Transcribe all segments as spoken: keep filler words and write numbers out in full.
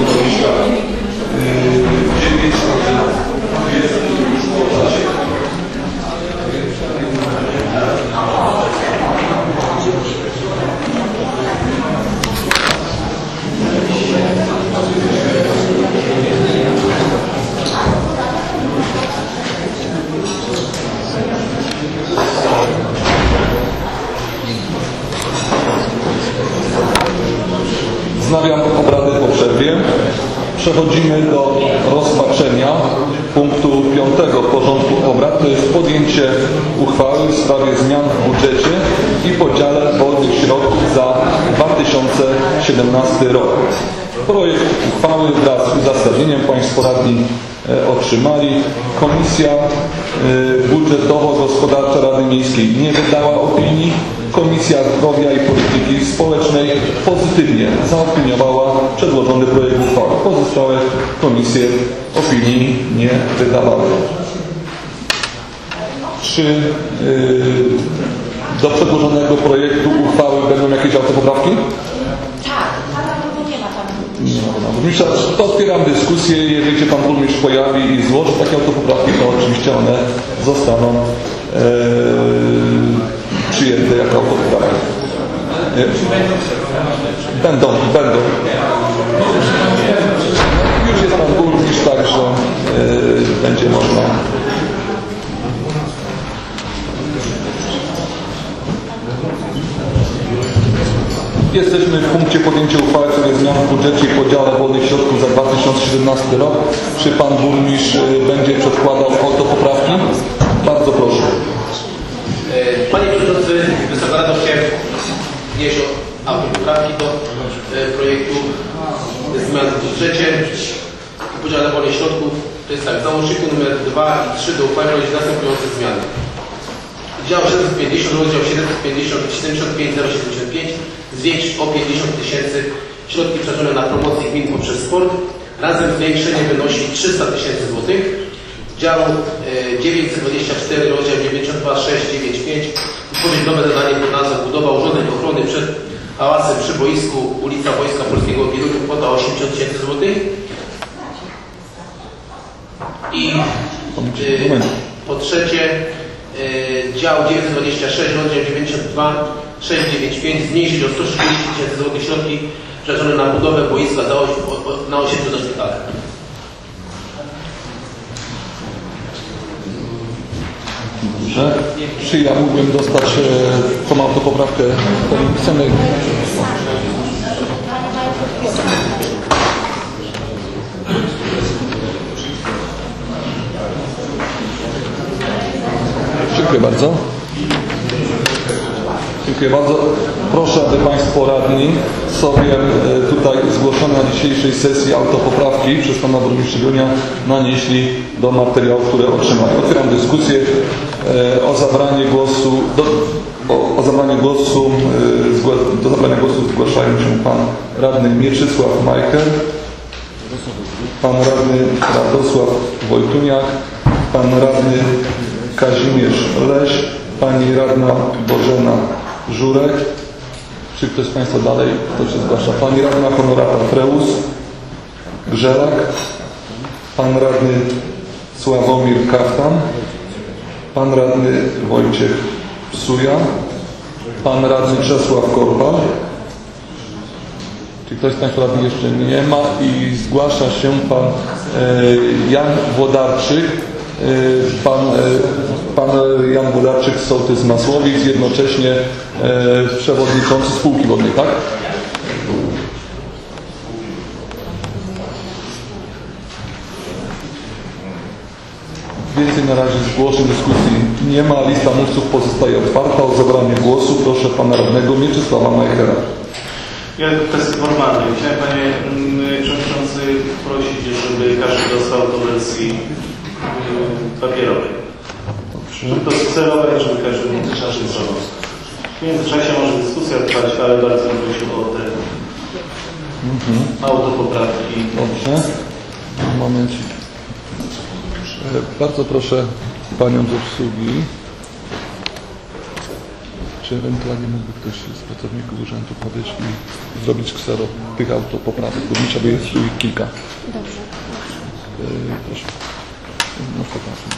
dwadzieścia dziewięć jest już po czasie. Wznawiam obrady po przerwie. Przechodzimy do rozpatrzenia punktu piątego porządku obrad. To jest podjęcie uchwały w sprawie zmian w budżecie i podziale wolnych środków za dwa tysiące siedemnasty rok. Projekt uchwały wraz z uzasadnieniem Państwo radni otrzymali. Komisja Budżetowo-Gospodarcza Rady Miejskiej nie wydała opinii. Komisja Zdrowia i Polityki Społecznej pozytywnie zaopiniowała przedłożony projekt uchwały. Pozostałe komisje opinii nie wydawały. Czy yy, do przedłożonego projektu uchwały będą jakieś autopoprawki? Tak, pana nie ma tam. Nie ma pana burmistrza. To otwieram dyskusję. Jeżeli się pan burmistrz pojawi i złoży takie autopoprawki, to oczywiście one zostaną yy, przyjęte jako autopoprawki. Będą, będą. Już jest pan burmistrz, także yy, będzie można. Jesteśmy w punkcie podjęcia uchwały w sprawie zmian w budżecie i podziale wolnych środków za dwa tysiące siedemnasty rok. Czy pan burmistrz będzie przedkładał autopoprawki? Bardzo proszę. Panie Przewodniczący, Wysoka Rado, chciałem wnieść autopoprawki do projektu zmian w budżecie i podziale wolnych środków. To jest tak, w załączniku numer dwa i trzy do uchwały wprowadzić następujące zmiany. Dział siedemset pięćdziesiąt, rozdział siedemset pięćdziesiąt, siedemdziesiąt pięć zero siedemdziesiąt pięć zwiększyć o pięćdziesiąt tysięcy środki przeznaczone na promocję gmin poprzez sport. Razem zwiększenie wynosi trzysta tysięcy złotych. Dział dziewięćset dwadzieścia cztery, rozdział dziewięćdziesiąt dwa sześć dziewięć pięć utworzyć nowe zadanie pod nazwą budowa urządzeń ochrony przed hałasem przy boisku ulica Wojska Polskiego w Wieluniu, kwota osiemdziesiąt tysięcy złotych. I y, po trzecie y, dział dziewięćset dwadzieścia sześć, rozdział dziewięćdziesiąt dwa sześć dziewięć pięć zmniejszyć o sto trzydzieści tysięcy złotych środki przeznaczone na budowę boiska na, oś, na osiedlu do szpitala. Dobrze. Czy ja mógłbym dostać e, tą autopoprawkę pisemnej? Dziękuję bardzo. Dziękuję bardzo. Proszę, aby Państwo radni sobie tutaj zgłoszone na dzisiejszej sesji autopoprawki przez Pana Burmistrza nanieśli do materiałów, które otrzymali. Otwieram dyskusję o zabranie głosu. Do, o, o zabranie głosu do zabrania głosu zgłaszają się Pan Radny Mieczysław Majcher, Pan Radny Radosław Wojtuniak, Pan Radny Kazimierz Leś, Pani Radna Bożena Żurek. Czy ktoś z Państwa dalej to się zgłasza? Pani Radna Honorata Freus Grzelak, Pan Radny Sławomir Kaftan, Pan Radny Wojciech Suja, Pan Radny Czesław Korpal. Czy ktoś z Państwa radnych jeszcze nie ma? I zgłasza się Pan e, Jan Włodarczyk. Pan, pan Jan Włodarczyk z sołtys Masłowic, jednocześnie e, przewodniczący spółki wodnej, tak? Więcej na razie zgłoszeń dyskusji nie ma. Lista mówców pozostaje otwarta. O zabranie głosu proszę Pana Radnego Mieczysława Majchera. Ja w kwestii formalnej chciałem, Panie Przewodniczący, prosić, żeby każdy dostał do wersji papierowej. To celowe, żeby każdy mógł czasem zrobić. W międzyczasie może dyskusja trwać, ale bardzo bym prosił o te mhm. autopoprawki. Dobrze. Moment. Bardzo proszę Panią z obsługi. Czy ewentualnie mógłby ktoś z pracowników urzędu podejść i zrobić ksero tych autopoprawek, bo trzeba jest ich kilka. Dobrze. Yy, proszę. No, przepraszam.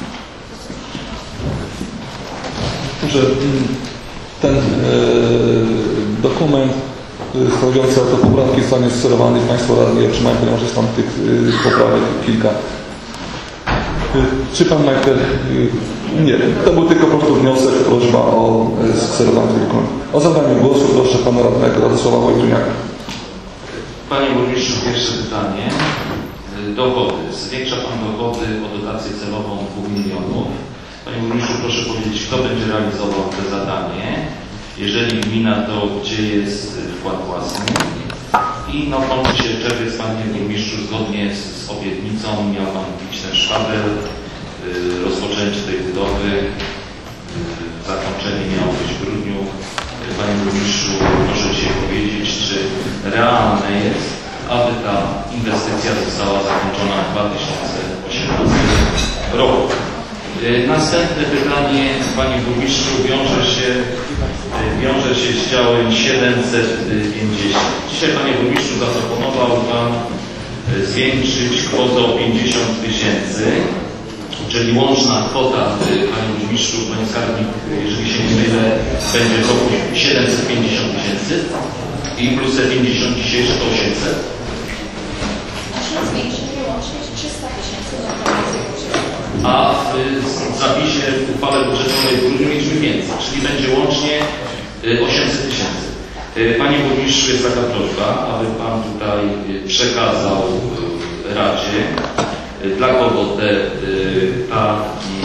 Że ten yy, dokument stanowiący autopoprawki zostanie skserowany i Państwo radni otrzymają, ponieważ jest tam tych yy, poprawek kilka. Yy, czy Pan najpierw... Yy, nie, to był tylko po prostu wniosek, prośba o yy, skserowanie tego dokumentu. O zabranie głosu proszę Pana radnego Radosława Wojtuniaka. Panie Burmistrzu, pierwsze pytanie. Dochody. Zwiększa Pan dochody o dotację celową dwóch milionów. Panie Burmistrzu, proszę powiedzieć, kto będzie realizował to zadanie. Jeżeli gmina, to gdzie jest wkład własny? I no, kończy się czerwiec, Panie Burmistrzu, zgodnie z, z obietnicą miał Pan wbić ten szpabel, yy, rozpoczęcie tej budowy, yy, zakończenie miało być w grudniu. Yy, Panie Burmistrzu, proszę dzisiaj powiedzieć, czy realne jest, aby ta inwestycja została zakończona w dwa tysiące osiemnastym roku. Następne pytanie, Panie Burmistrzu, wiąże się, wiąże się z działem siedemset pięćdziesiąt. Dzisiaj, Panie Burmistrzu, zaproponował Pan zwiększyć kwotę o pięćdziesiąt tysięcy, czyli łączna kwota, Panie Burmistrzu, Panie Skarbnik, jeżeli się nie mylę, będzie około siedemset pięćdziesiąt tysięcy i plus te pięćdziesiąt dzisiejsze to osiemset. Zwiększymy łącznie trzysta tysięcy na a w zapisie w uchwale budżetowej w grudniu mieliśmy więcej, czyli będzie łącznie osiemset tysięcy. Panie Burmistrzu, jest taka prośba, aby Pan tutaj przekazał Radzie, dla kogo te, ta,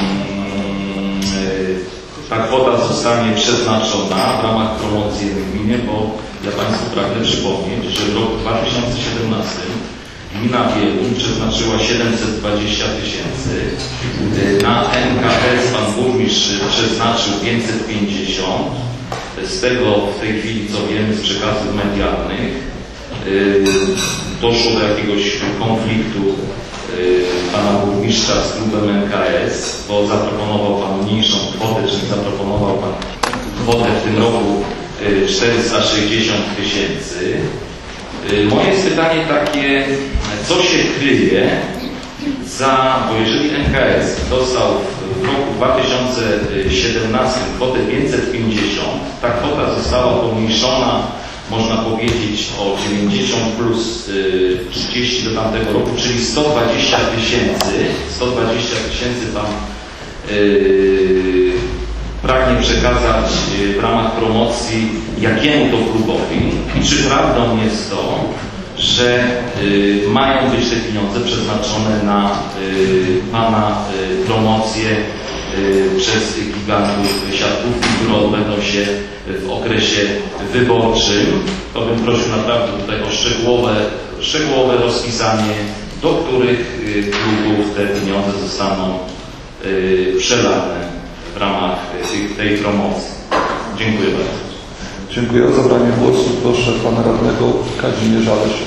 ta kwota zostanie przeznaczona w ramach promocji w gminie, bo ja Państwu pragnę przypomnieć, że w roku dwa tysiące siedemnastym gmina Wieluń przeznaczyła siedemset dwadzieścia tysięcy. Na N K S Pan Burmistrz przeznaczył pięćset pięćdziesiąt. Z tego w tej chwili, co wiemy z przekazów medialnych, doszło do jakiegoś konfliktu Pana Burmistrza z klubem N K S, bo zaproponował Pan mniejszą kwotę, czyli zaproponował Pan kwotę w tym roku czterysta sześćdziesiąt tysięcy. Moje jest pytanie takie, co się kryje za, bo jeżeli N K S dostał w roku dwa tysiące siedemnastym kwotę pięćset pięćdziesiąt, ta kwota została pomniejszona, można powiedzieć, o dziewięćdziesiąt plus trzydzieści do tamtego roku, czyli sto dwadzieścia tysięcy. sto dwadzieścia tysięcy Pan yy, pragnie przekazać w ramach promocji jakiemu to klubowi i czy prawdą jest to, że y, mają być te pieniądze przeznaczone na y, Pana y, promocję y, przez gigantów siatkówki, które odbędą się w okresie wyborczym. To bym prosił naprawdę tutaj o szczegółowe, szczegółowe rozpisanie, do których y, klubów te pieniądze zostaną y, przelane w ramach tej, tej promocji. Dziękuję bardzo. Dziękuję. O zabranie głosu proszę Pana Radnego Kazimierza Lesia.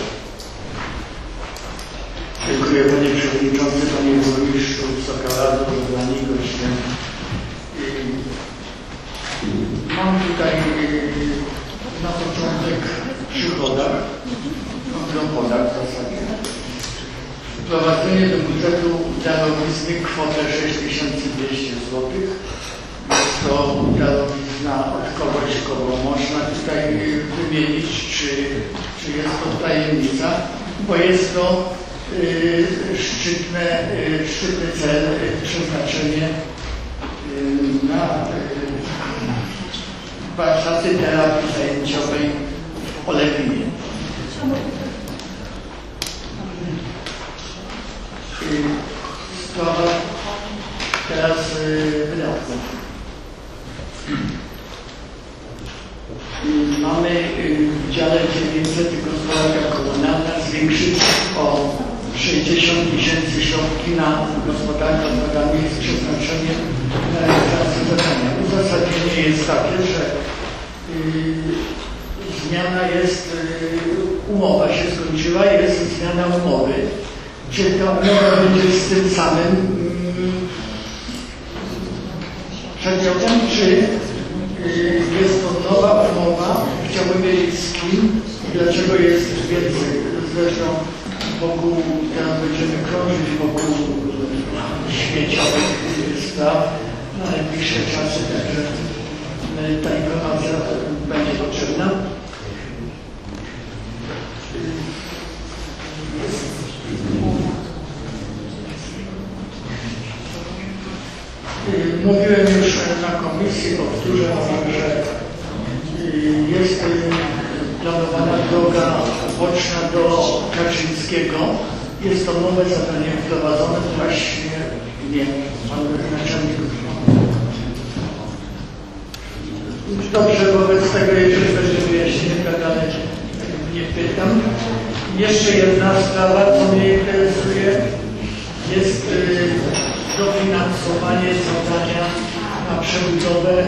Dziękuję Panie Przewodniczący, Panie Burmistrzu, Wysoka Rado, Zabrani goście. Mam tutaj na początek przychodach, no podach w zasadzie. Wprowadzenie do budżetu darowizny kwotę sześć tysięcy dwieście złotych. Jest to darowizna od kogoś, kogo można tutaj wymienić, czy, czy jest to tajemnica, bo jest to y, szczytne, y, szczytny cel, y, przeznaczenie y, na y, warsztaty terapii zajęciowej w Olewinie. Sprawa teraz y, wydatków. Mamy w dziale dziewięćset gospodarka komunalna zwiększyć o sześćdziesiąt tysięcy środki na gospodarkę odpadami z przeznaczeniem na realizację zadania. Uzasadnienie jest takie, że y, zmiana jest, y, umowa się skończyła, jest zmiana umowy. Czy ta umowa będzie z tym samym y, przedmiotem, czy y, jest to dlaczego jest więcej. Zresztą wokół, teraz będziemy krążyć wokół śmieciowych spraw na najbliższe czasy, także ta informacja będzie potrzebna. Mówiłem już na komisji, powtórzę, że jest planowana droga boczna do Kaczyńskiego. Jest to nowe zadanie wprowadzone właśnie, nie, pan naczelnik. Dobrze, wobec tego, jeżeli będzie wyjaśnienie, tak dalej nie pytam. Jeszcze jedna sprawa, co mnie interesuje, jest y, dofinansowanie zadania na przebudowę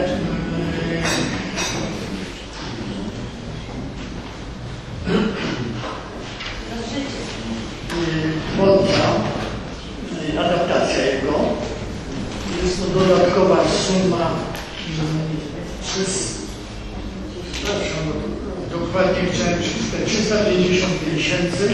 dworca, adaptacja jego. Jest to dodatkowa suma przez, dokładnie chciałem przeczytać, trzysta pięćdziesiąt tysięcy.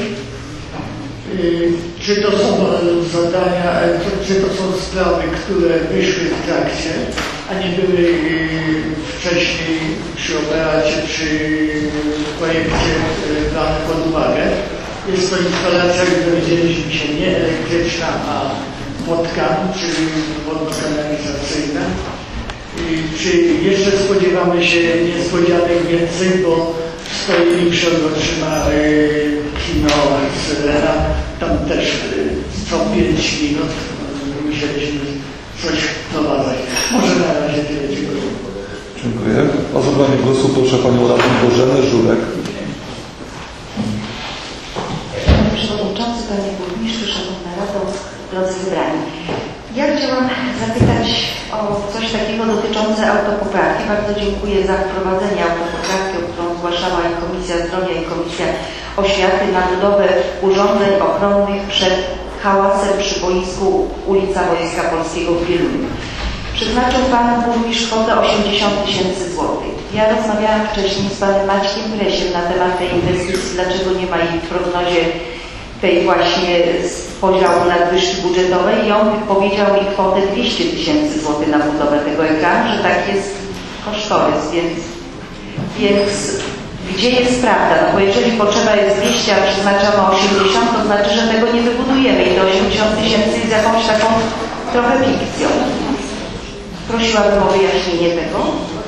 Czy to są zadania, czy to są sprawy, które wyszły w trakcie, a nie były wcześniej przy operacie, przy projekcie brane pod uwagę. Jest to instalacja, jak dowiedzieliśmy się, nie elektryczna, a wodkan, czyli wodno-kanalizacyjna. Czy jeszcze spodziewamy się niespodzianek więcej, bo stoi mi przed oczyma kino Syrena. Tam też co pięć minut musieliśmy coś wprowadzać. Może na razie tyle. Dziękuję. Dziękuję. O zabranie głosu proszę Panią Radną Bożenę Żurek. Panie Przewodniczący, Panie Burmistrzu, Szanowna Rado, drodzy zebrani. Ja chciałam zapytać o coś takiego dotyczące autopoprawki. Bardzo dziękuję za wprowadzenie autopoprawki, o którą zgłaszała i Komisja Zdrowia, i Komisja Oświaty, na budowę urządzeń ochronnych przed hałasem przy boisku ulica Wojska Polskiego w Wieluniu. Przeznaczył Pan Burmistrz kwotę osiemdziesiąt tysięcy złotych. Ja rozmawiałam wcześniej z Panem Maćkiem Bresiem na temat tej inwestycji, dlaczego nie ma jej w prognozie tej właśnie z podziału nadwyżki budżetowej i on powiedział mi kwotę dwieście tysięcy złotych na budowę tego ekranu, że tak jest kosztorys, więc, więc gdzie jest prawda? No bo jeżeli potrzeba jest dwieście, a przeznaczamy osiemdziesiąt, to znaczy, że tego nie wybudujemy i te osiemdziesiąt tysięcy jest jakąś taką trochę fikcją. Prosiłabym o wyjaśnienie tego.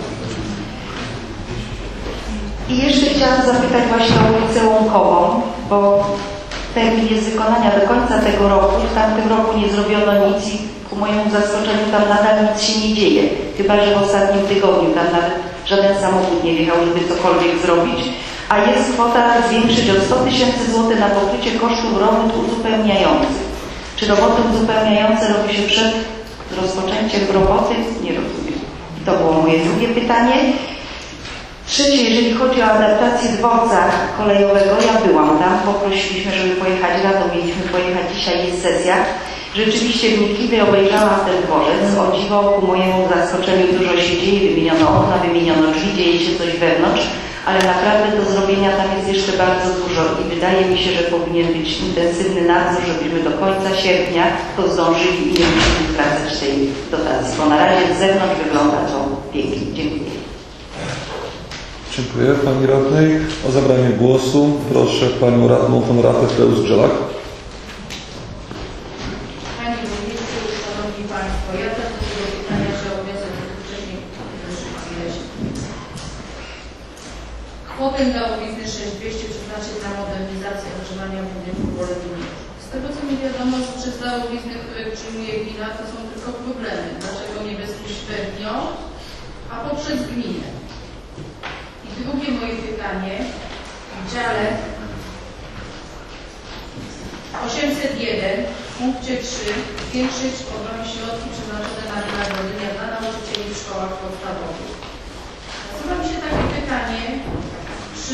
I jeszcze chciałam zapytać właśnie o ulicę Łąkową, bo termin jest wykonania do końca tego roku. W tamtym roku nie zrobiono nic i ku mojemu zaskoczeniu tam nadal nic się nie dzieje. Chyba że w ostatnim tygodniu tam nawet żaden samochód nie wjechał, żeby cokolwiek zrobić. A jest kwota zwiększyć o sto tysięcy złotych na pokrycie kosztów robót uzupełniających. Czy roboty uzupełniające robi się przed rozpoczęciem roboty? Nie rozumiem. To było moje drugie pytanie. Trzecie, jeżeli chodzi o adaptację dworca kolejowego, ja byłam tam, poprosiliśmy, żeby pojechać rano, mieliśmy pojechać, dzisiaj jest sesja. Rzeczywiście wnikliwie obejrzałam ten dworzec, o dziwo ku mojemu zaskoczeniu dużo się dzieje, wymieniono okna, wymieniono drzwi, dzieje się coś wewnątrz, ale naprawdę do zrobienia tam jest jeszcze bardzo dużo i wydaje mi się, że powinien być intensywny nadzór, żebyśmy do końca sierpnia to zdążyli i nie musieli wracać tej dotacji, bo na razie z zewnątrz wygląda to pięknie. Dziękuję. Dziękuję Pani Radnej. O zabranie głosu proszę Panią Radną Honoratę Freus-Grzelak. Panie Burmistrzu, Szanowni Państwo, ja też do tego pytania, że wniosek wcześniej kwotę dla owizny sześć tysięcy dwieście przeznaczyć na modernizację ogrzewania budynku poległych. Z tego co mi wiadomo, że przez dla owizny, które przyjmuje gmina, to są tylko problemy. Dlaczego nie bezpośrednio, a poprzez gminę? Drugie moje pytanie, w dziale osiemset jeden w punkcie trzy zwiększyć program środki przeznaczone na wynagrodzenia dla nauczycieli w szkołach podstawowych. Nasuwa mi się takie pytanie, czy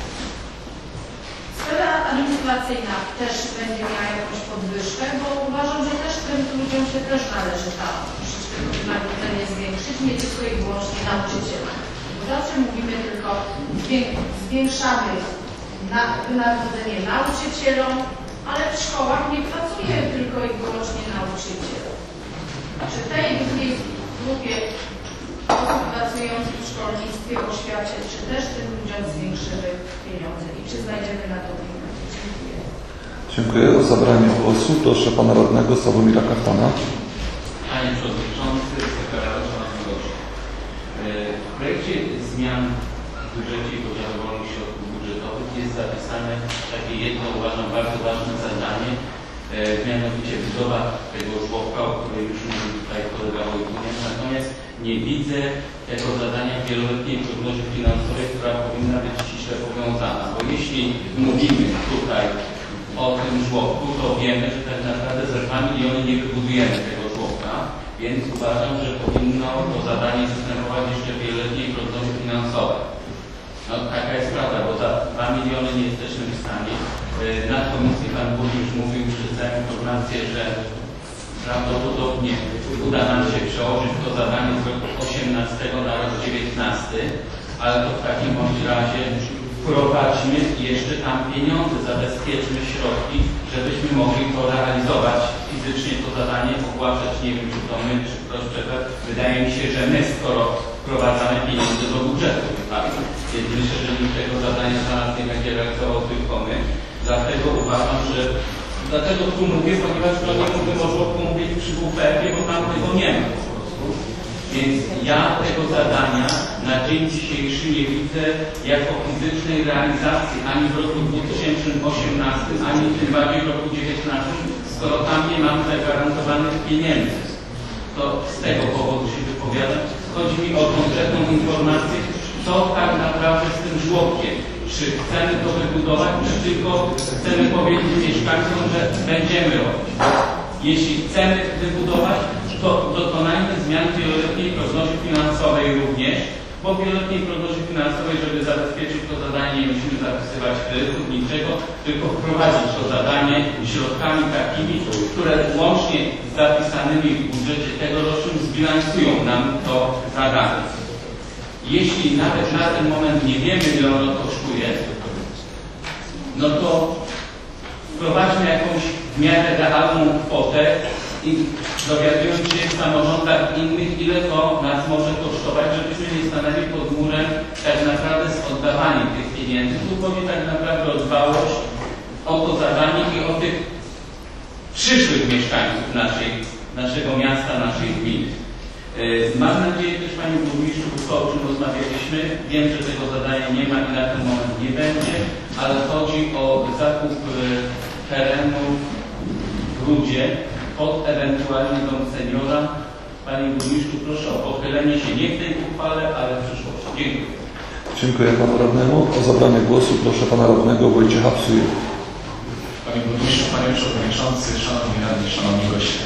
sfera administracyjna też będzie miała jakąś podwyżkę, bo uważam, że też tym ludziom się też należy ta troszeczkę wynagrodzenie zwiększyć, nie tylko i wyłącznie nauczyciela. Zawsze mówimy tylko, zwiększamy na wynagrodzenie nauczycielom, ale w szkołach nie pracuje tylko i wyłącznie nauczyciel. Czy tej grupie osób pracujących w szkolnictwie, oświacie, czy też tym ludziom zwiększymy pieniądze i czy znajdziemy na to pieniądze? Dziękuję. Dziękuję. O zabranie głosu proszę pana radnego Sławomira Kachtana. Panie Przewodniczący, Sekretarz, Szanowni Goście. W projekcie zmian w budżecie i podziale wolnych środków budżetowych jest zapisane takie jedno, uważam, bardzo ważne zadanie, mianowicie budowa tego żłobka, o której już mówił tutaj kolega Wojtuniak. Natomiast nie widzę tego zadania w wieloletniej prognozie finansowej, która powinna być ściśle powiązana. Bo jeśli mówimy tutaj o tym żłobku, to wiemy, że tak naprawdę za dwa miliony nie wybudujemy tego żłobka, więc uważam, że powinno to zadanie występować jeszcze w wieloletniej prognozie finansowej. No taka jest prawda, bo za dwa miliony nie jesteśmy w stanie. Na komisji Pan Burmistrz mówił, przedstawił informację, że prawdopodobnie uda nam się przełożyć to zadanie z roku osiemnastego na rok dziewiętnasty, ale to w takim bądź razie wprowadźmy jeszcze tam pieniądze, zabezpieczmy środki, żebyśmy mogli to realizować fizycznie, to zadanie ogłaszać, nie wiem, czy to my, czy ktoś przekaz. Wydaje mi się, że my, skoro wprowadzamy pieniądze do budżetu, tak? Więc myślę, że nikt tego zadania za nas nie będzie realizował, tylko my. Dlatego uważam, że dlatego tu mówię, ponieważ to nie mówię o żłobku, mówię przy W F E, bo tam tego nie ma. Więc ja tego zadania na dzień dzisiejszy nie widzę jako fizycznej realizacji ani w roku dwa tysiące osiemnastym, ani tym bardziej w roku dwa tysiące dziewiętnastym, skoro tam nie mamy zagwarantowanych pieniędzy. To z tego powodu się wypowiadam. Chodzi mi o konkretną informację, co tak naprawdę z tym żłobkiem. Czy chcemy to wybudować, czy tylko chcemy powiedzieć mieszkańcom, że będziemy robić. Jeśli chcemy wybudować, to dokonajmy zmian w wieloletniej prognozie finansowej również, bo w wieloletniej prognozie finansowej, żeby zabezpieczyć to zadanie, nie musimy zapisywać kredytów, niczego, tylko wprowadzić to zadanie środkami takimi, które łącznie z zapisanymi w budżecie tegorocznym zbilansują nam to zadanie. Jeśli nawet na ten moment nie wiemy, ile ono kosztuje, no to wprowadźmy jakąś w miarę realną kwotę i dowiadując się w samorządach innych, ile to nas może kosztować, żebyśmy nie stanęli pod murem tak naprawdę z oddawaniem tych pieniędzy. Tu chodzi tak naprawdę o dbałość o to zadanie i o tych przyszłych mieszkańców naszej, naszego miasta, naszej gminy. Mam nadzieję też, Panie Burmistrzu, to o czym rozmawialiśmy, wiem, że tego zadania nie ma i na ten moment nie będzie, ale chodzi o zakup terenu w Rudzie pod ewentualnie dom seniora. Panie Burmistrzu, proszę o pochylenie się nie w tej uchwale, ale w przyszłości. Dziękuję. Dziękuję Panu Radnemu. O zabranie głosu proszę Pana Radnego Wojciecha Psuję. Panie Burmistrzu, Panie Przewodniczący, Szanowni Radni, Szanowni Goście.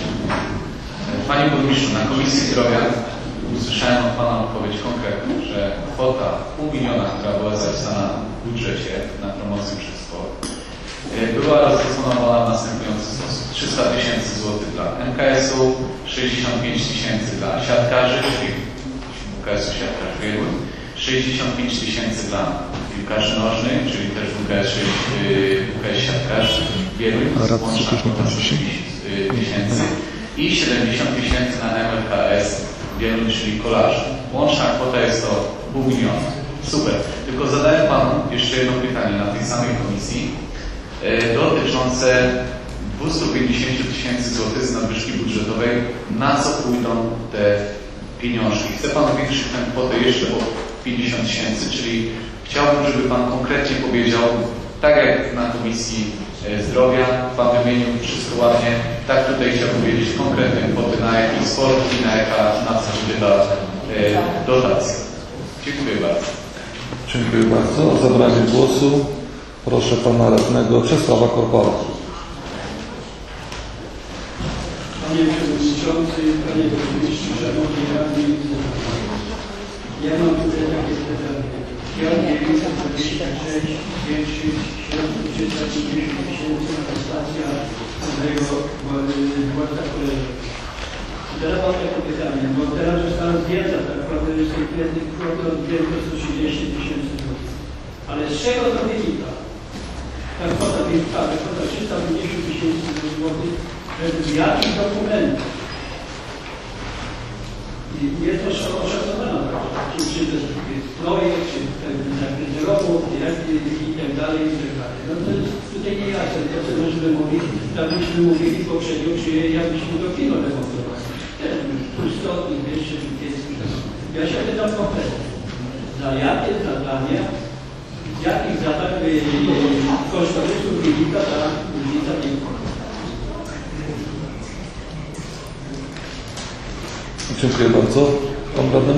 Panie Burmistrzu, na Komisji Zdrowia usłyszałem od Pana odpowiedź konkretną, że kwota pół miliona, która była zapisana w budżecie na promocję przez sport, była rozdysponowana w następujący sposób. trzysta tysięcy złotych dla M K S-u, sześćdziesiąt pięć tysięcy dla siatkarzy, czyli W K S-u siatkarzy biegłych, sześćdziesiąt pięć tysięcy dla piłkarzy nożnych, czyli też W K S, W K S siatkarzy biegłych, łączna kwota trzydzieści tysięcy i siedemdziesiąt tysięcy na M L K S biegłych, czyli kolarzy. Łączna kwota jest to pół miliona. Super. Tylko zadaję Panu jeszcze jedno pytanie na tej samej komisji dotyczące dwieście pięćdziesiąt tysięcy złotych z nadwyżki budżetowej, na co pójdą te pieniążki. Chcę Pan zwiększyć tę kwotę jeszcze o pięćdziesiąt tysięcy, czyli chciałbym, żeby Pan konkretnie powiedział, tak jak na Komisji Zdrowia, Pan wymienił wszystko ładnie, tak tutaj chciałbym wiedzieć konkretne kwoty, na jaki sport i na jaka, na co będzie ta e, dotacja. Dziękuję bardzo. Dziękuję bardzo. O zabranie głosu proszę Pana Radnego Czesława Korpala. Panie Przewodniczący, Panie Burmistrzu, Szanowni Radni, ja mam tutaj takie pytanie. Jan dziewięćset dwadzieścia sześć zwiększyć środki trzysta pięćdziesiąt tysięcy na stacja tego władza kolejowa. Teraz mam takie pytanie, bo teraz została zdjęta ta kwota, że z tej jednej kwoty odjęto sto trzydzieści tysięcy złotych. Ale z czego to wynika? ta kwota, ta kwota trzysta pięćdziesiąt tysięcy złotych, jakich dokumentów? I jest to oszacowana, czy, czy to jest projekt, czy zakres robót, i tak dalej, i tak dalej. No to jest tutaj nie jasne, to co myśmy mówili, tak myśmy mówili poprzednio, czy jakbyśmy do kino remontowali. sto, dwieście, trzydzieści. Ja się pytam konkretnie, za jakie zadania, z jakich zadań kosztorysów wynika ta różnica wieku? Dziękuję bardzo. Pan radny?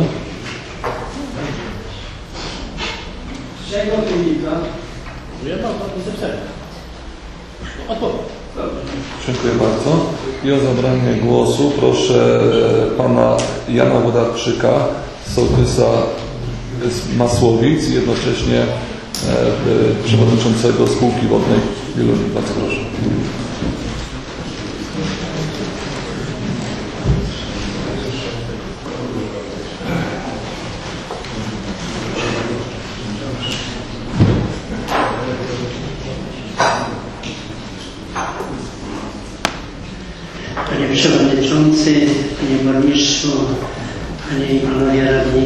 Z czego wynika? Ja mam zapisane. Odpowiem. Dziękuję bardzo. I o zabranie głosu proszę pana Jana Wodarczyka, sołtysa z Masłowic i jednocześnie przewodniczącego spółki wodnej Wielunik. Bardzo proszę. Panie Przewodniczący, Panie Burmistrzu, Panie i Panowie Radni.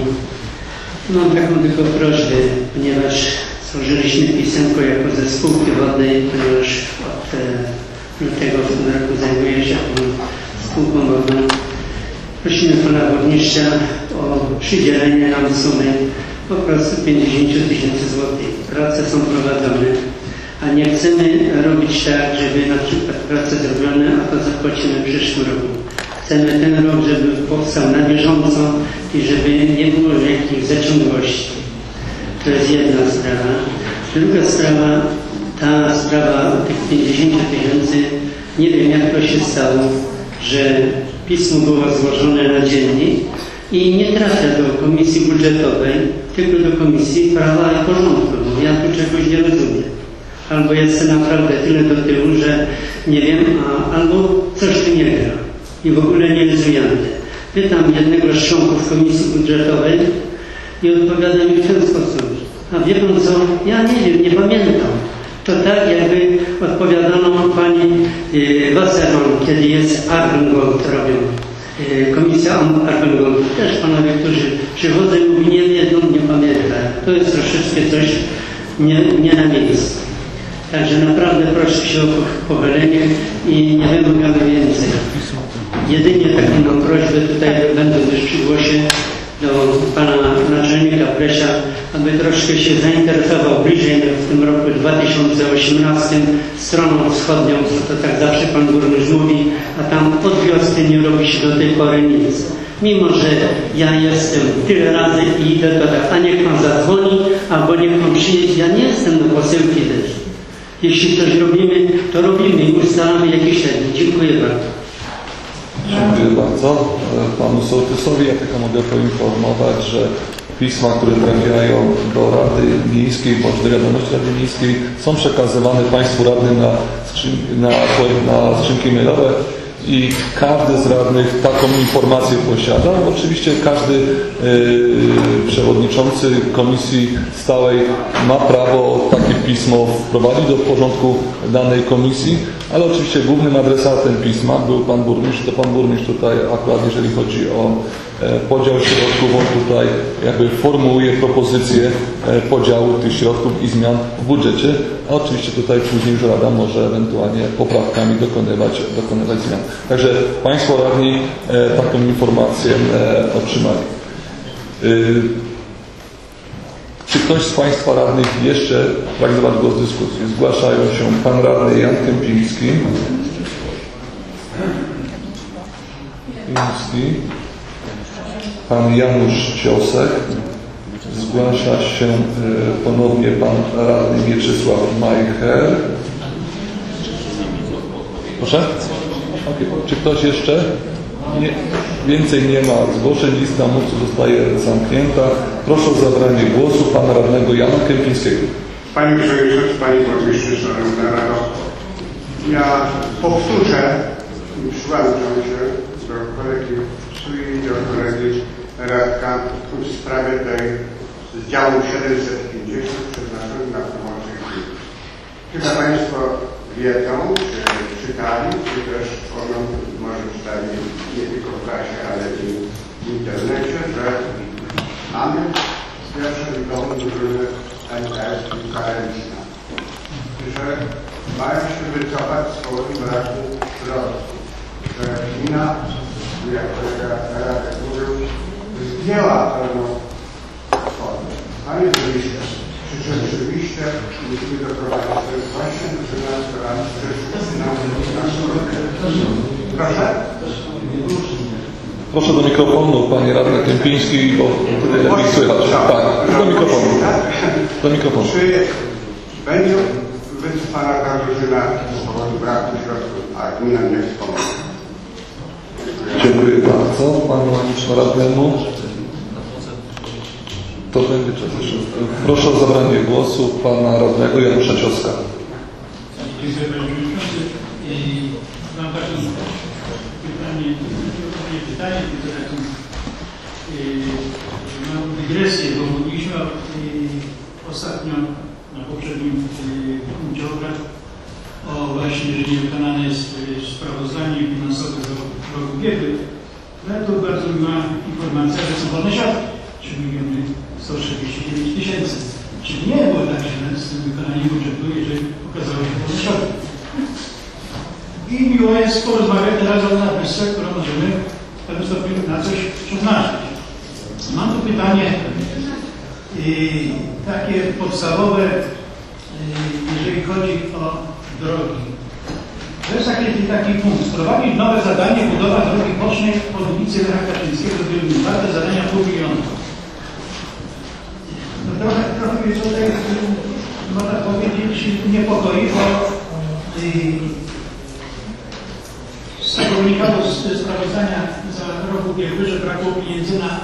Mam taką tylko prośbę, ponieważ złożyliśmy pisemko jako ze spółki wodnej, ponieważ od lutego w tym roku zajmuję się tą spółką wodną. Prosimy Pana Burmistrza o przydzielenie nam sumy po prostu pięćdziesiąt tysięcy złotych. Prace są prowadzone. A nie chcemy robić tak, żeby na przykład prace zrobione, a to zapłacimy w przyszłym roku. Chcemy ten rok, żeby powstał na bieżąco i żeby nie było jakichś zaciągłości. To jest jedna sprawa. Druga sprawa, ta sprawa tych pięćdziesiąt tysięcy, nie wiem jak to się stało, że pismo było złożone na dziennik i nie trafia do komisji budżetowej, tylko do komisji prawa i porządku. No, ja tu czegoś nie rozumiem. Albo jestem naprawdę tyle do tyłu, że nie wiem, a, albo coś tu nie gra i w ogóle nie jest ujęte. Pytam jednego z członków komisji budżetowej i odpowiada mi w ten sposób. A wie pan co? Ja nie wiem, nie pamiętam. To tak jakby odpowiadano pani y, Wasserman, kiedy jest Arbengold robią. Y, komisja Arbengold. Też panowie, którzy przychodzą i mówi nie wiedzą, nie pamiętają. To jest troszeczkę coś nie, nie na miejscu. Także naprawdę proszę się o pochylenie i nie wymagamy więcej. Jedynie taką mam prośbę, tutaj będę już przy głosie do pana naczelnika Plesia, aby troszkę się zainteresował bliżej w tym roku dwa tysiące osiemnastym stroną wschodnią, co to tak zawsze pan burmistrz mówi, a tam od wiosny nie robi się do tej pory nic. Mimo, że ja jestem tyle razy i idę to tak, a niech pan zadzwoni, albo niech pan przyjedzie, ja nie jestem do posyłki też. Jeśli coś robimy, to robimy i ustalamy jakieś termin. Dziękuję bardzo. Dziękuję bardzo. Panu sołtysowi ja tylko mogę poinformować, że pisma, które trafiają do Rady Miejskiej bądź do wiadomości Rady Miejskiej są przekazywane Państwu radnym na, skrzyn na, na skrzynki mailowe i każdy z radnych taką informację posiada. Oczywiście każdy yy, przewodniczący komisji stałej ma prawo takie pismo wprowadzić do porządku danej komisji, ale oczywiście głównym adresatem pisma był pan burmistrz. To pan burmistrz tutaj akurat jeżeli chodzi o e, podział środków, on tutaj jakby formułuje propozycję e, podziału tych środków i zmian w budżecie, a oczywiście tutaj później już Rada może ewentualnie poprawkami dokonywać, dokonywać zmian. Także Państwo radni e, taką informację e, otrzymali. Y, Czy ktoś z Państwa radnych jeszcze pragnie zabrać głos w dyskusji? Zgłaszają się pan radny Jan Kępiński. Kępiński. Pan Janusz Ciosek. Zgłasza się y, ponownie pan radny Mieczysław Majcher. Proszę? Okay. Czy ktoś jeszcze? Nie, więcej nie ma zgłoszeń, lista mówców zostaje zamknięta. Proszę o zabranie głosu pana radnego Jana Kępińskiego. Panie Przewodniczący, Panie Burmistrzu, Szanowna Rado, ja powtórzę i przyłączam się do kolegi Sui, do kolegi Radka w sprawie tej z działu siedemset pięćdziesiąt przeznaczonych na pomoc gmin. Chyba Państwo wiedzą, czy czytali, czy też może czytali nie tylko w prasie, ale i w internecie, że mamy pierwsze ligową drużynę M K S i K R Wiśnia, że mają się wycofać z powodu braku środków, że gmina, jak kolega Radek mówił, zdjęła pewną kwotę. Panie Burmistrzu, czy rzeczywiście musimy doprowadzić do właśnie drużyna, która przyszła nam na Proszę? Proszę do mikrofonu, panie radny Kępiński, bo wtedy lepiej słychać. Tak, do mikrofonu. Do mikrofonu. Czy będzie wycofana ta drużyna z powodu braku środków, a gmina nie wspomina? Dziękuję bardzo panu radnemu. To będzie czas jeszcze. Proszę o zabranie głosu pana radnego Janusza Cioska. Dziękuję panie przewodniczący. Mam taką pytanie, nie pytanie, tylko taką mam dygresję, bo mówiliśmy o, ostatnio na poprzednim punkcie obrad o właśnie, że nie wykonane jest sprawozdanie finansowe za rok ubiegły. Ale tu bardzo miła informacja, że są wolne środki. trzy miliony sto czterdzieści dziewięć tysięcy. Czyli nie było tak źle z tym wykonaniem budżetu, jeżeli okazało się wolne środki. I miło jest porozmawiać teraz o napisach, które możemy w pewnym stopniu na coś przeznaczyć. Mam tu pytanie yy, takie podstawowe, yy, jeżeli chodzi o drogi. To jest taki, taki punkt. Wprowadzić nowe zadanie budowa drogi bocznej od ulicy Lecha Kaczyńskiego do warte zadania pół miliona. No trochę, trochę mnie tutaj, można powiedzieć, niepokoi, bo yy, z tego wynikało z sprawozdania za rok ubiegły, że brakło pieniędzy na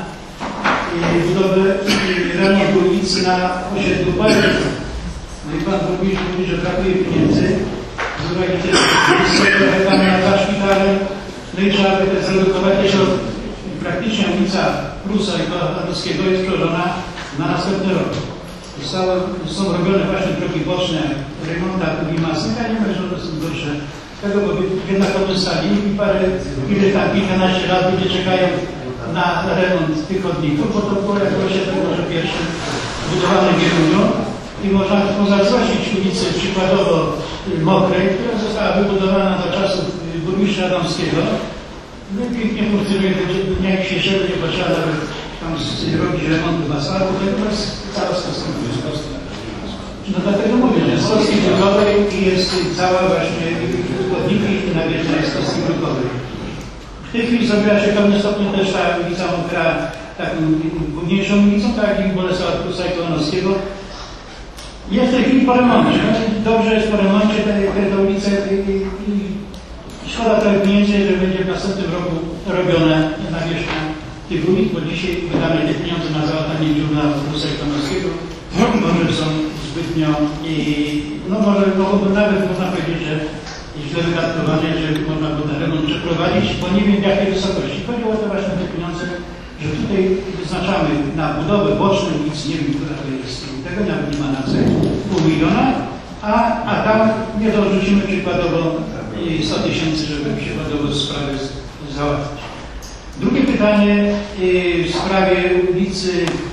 yy, budowę yy, ramienia ulicy na osiedlu Paryża. No i pan burmistrz mówi, że brakuje pieniędzy. Z uwagi też trochę tam na dwa szpitale, no i trzeba by zredukować te środki. Praktycznie ulica Prusa i Kowalskiego jest przełożona na następny rok. Zostały, są robione właśnie drogi boczne, remonta i Masynka, nie wiem, że one są gorsze. Tego, bo jednak o tym stali i parę, ile tam kilkanaście lat ludzie czekają na remont tych chodników, bo to było jak osiedle może pierwsze budowane w Wieruniu i można pozazdrościć ulicy przykładowo Mokrej, która została wybudowana do czasów burmistrza Adamskiego. No i pięknie funkcjonuje do dnia dzisiejszego, nie potrzeba nawet tam robić remontu asfaltu, to jest cała stosunka. No dlatego mówię, że z Polski Drukowej jest cała właśnie chodniki i nawierzchnia jest Polski Drukowej. W tej chwili zrobiła się w pewnym stopniu też ta ulica Mokra taką główniejszą ulicą, tak jak Bolesława Prusa i Kołonowskiego. Jest w tej chwili po remoncie. Dobrze jest po remoncie te, te ulice i, i, i szkoda trochę pieniędzy, że będzie w następnym roku robione nawierzchnia tych ulic, bo dzisiaj wydamy te pieniądze na załatanie dziur na Prusa i Kołonowskiego. Może są zbytnio i no może mogłoby nawet można powiedzieć, że źle wydatkowane, że można by ten remont przeprowadzić, bo nie wiem w jakiej wysokości. Chodziło o to właśnie te pieniądze, że tutaj wyznaczamy na budowę boczną ulic, nie wiem, która to jest, tego nawet nie ma na celu, pół miliona, a, a tam nie dorzucimy przykładowo sto tysięcy, żeby przykładowo sprawę załatwić. Drugie pytanie w sprawie ulicy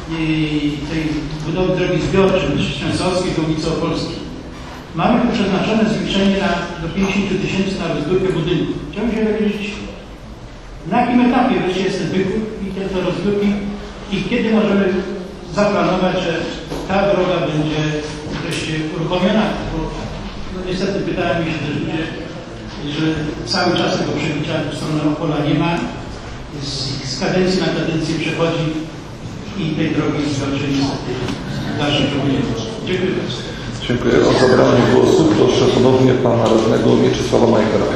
tej budowy drogi zbiorczej, Częstochowskiej do ulicy Opolskiej. Mamy tu przeznaczone zwiększenie na, do pięćdziesiąt tysięcy na rozbiórkę budynku. Chciałbym się dowiedzieć, na jakim etapie wreszcie jest ten wykup i te, te rozbiórki i kiedy możemy zaplanować, że ta droga będzie wreszcie uruchomiona, bo no, niestety pytałem mi się też ludzie, że cały czas tego przebicza w stronę Opola nie ma, z, z kadencji na kadencję przechodzi i tej drogi zbiorczej niestety w dalszym ciągu nie ma. Dziękuję bardzo. Dziękuję. O zabranie głosu proszę ponownie pana radnego Mieczysława Majkera.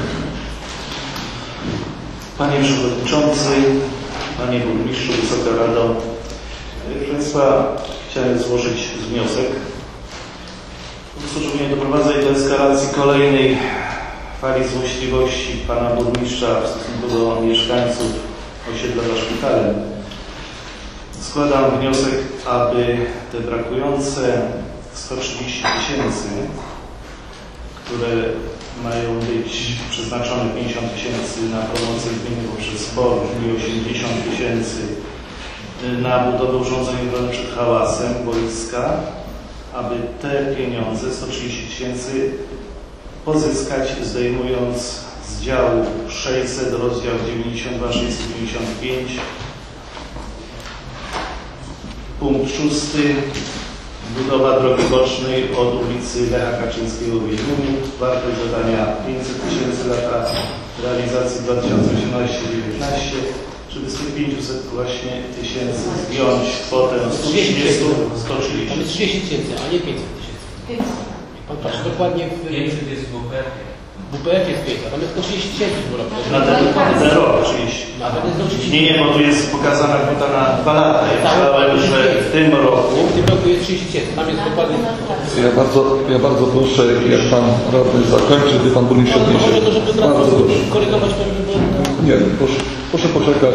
Panie Przewodniczący, Panie Burmistrzu, Wysoka Rado, proszę Państwa, chciałem złożyć wniosek, po prostu, żeby nie doprowadzać do eskalacji kolejnej fali złośliwości Pana Burmistrza w stosunku do mieszkańców osiedla za szpitalem. Składam wniosek, aby te brakujące sto trzydzieści tysięcy które mają być przeznaczone pięćdziesiąt tysięcy na promocję gminy poprzez sport i osiemdziesiąt tysięcy na budowę urządzeń obrony przed hałasem boiska, aby te pieniądze, sto trzydzieści tysięcy, pozyskać, zdejmując z działu sześćset, rozdział dziewięćdziesiąt dwa sześćset dziewięćdziesiąt pięć, punkt szósty, budowa drogi bocznej od ulicy Lecha Kaczyńskiego w Wiedniu, wartość zadania pięćset tysięcy, lata realizacji dwa tysiące osiemnaście dziewiętnaście, żeby z tych pięciuset właśnie tysięcy zdjąć kwotę sto trzydzieści, sto trzydzieści. trzydzieści tysięcy, a nie pięćset tysięcy. Pan patrzy dokładnie w... pięćset jest w U P F-ie. W U P F jest pięćset, tam jest sto trzydzieści tysięcy w roku. Na ten, ten rok oczywiście. Nie, nie, bo tu jest pokazana kwota na dwa lata. Ja myślałem, że w tym roku... W tym roku jest trzydzieści tysięcy, tam jest dokładnie... Ja bardzo, ja bardzo proszę, jak pan radny zakończy, gdy pan burmistrz odniesie. Może to, żeby Bardzo proszę. korygować pewnie, bo... Nie, proszę, proszę poczekać.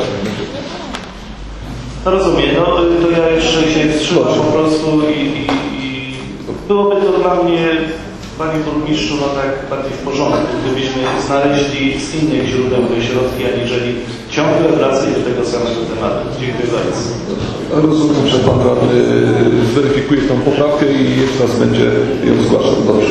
No rozumiem, no to ja jeszcze się wstrzymam po prostu i, i, i byłoby to dla mnie, panie burmistrzu, no tak bardziej w porządku, gdybyśmy znaleźli z innych źródeł te środki, aniżeli ciągle wracać do tego samego tematu. Dziękuję bardzo. Rozumiem, że pan radny zweryfikuje tą poprawkę i jeszcze raz będzie ją zgłaszał. Dobrze.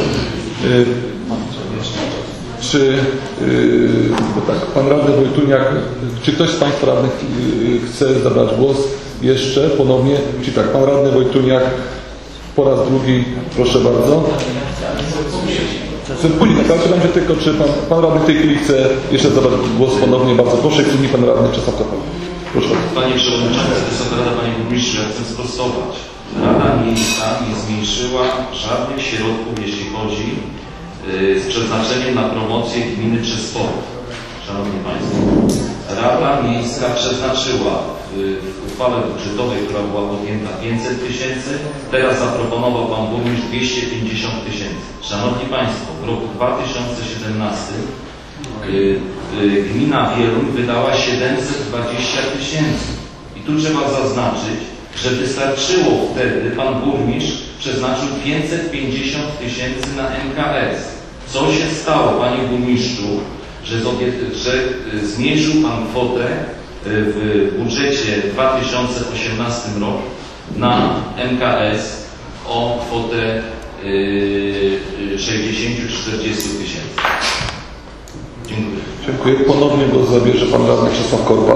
Czy yy, bo tak, pan radny Wojtuniak, czy ktoś z państwa radnych yy, chce zabrać głos jeszcze ponownie? Czy tak, pan radny Wojtuniak po raz drugi, proszę bardzo. Później tak, ale będzie tylko, czy pan, pan radny w tej chwili chce jeszcze zabrać głos ponownie? Bardzo proszę, chwili pan radny Czesław Topol. Proszę. Panie Przewodniczący, Wysoka Rada, Panie Burmistrzu, ja chcę sprostować. Rada Miejska nie zmniejszyła żadnych środków, jeśli chodzi z przeznaczeniem na promocję gminy przez sport. Szanowni Państwo, Rada Miejska przeznaczyła w, w uchwale budżetowej, która była podjęta pięćset tysięcy, teraz zaproponował Pan Burmistrz dwieście pięćdziesiąt tysięcy. Szanowni Państwo, w roku dwa tysiące siedemnastym y, y, gmina Wieluń wydała siedemset dwadzieścia tysięcy. I tu trzeba zaznaczyć, że wystarczyło wtedy, Pan Burmistrz przeznaczył pięćset pięćdziesiąt tysięcy na M K S. Co się stało, Panie Burmistrzu, że, że zmniejszył Pan kwotę w budżecie dwa tysiące osiemnastym roku na M K S o kwotę sześćdziesiąt czterdzieści tysięcy. Dziękuję. Dziękuję. Ponownie głos zabierze Pan radny Czesław Korba.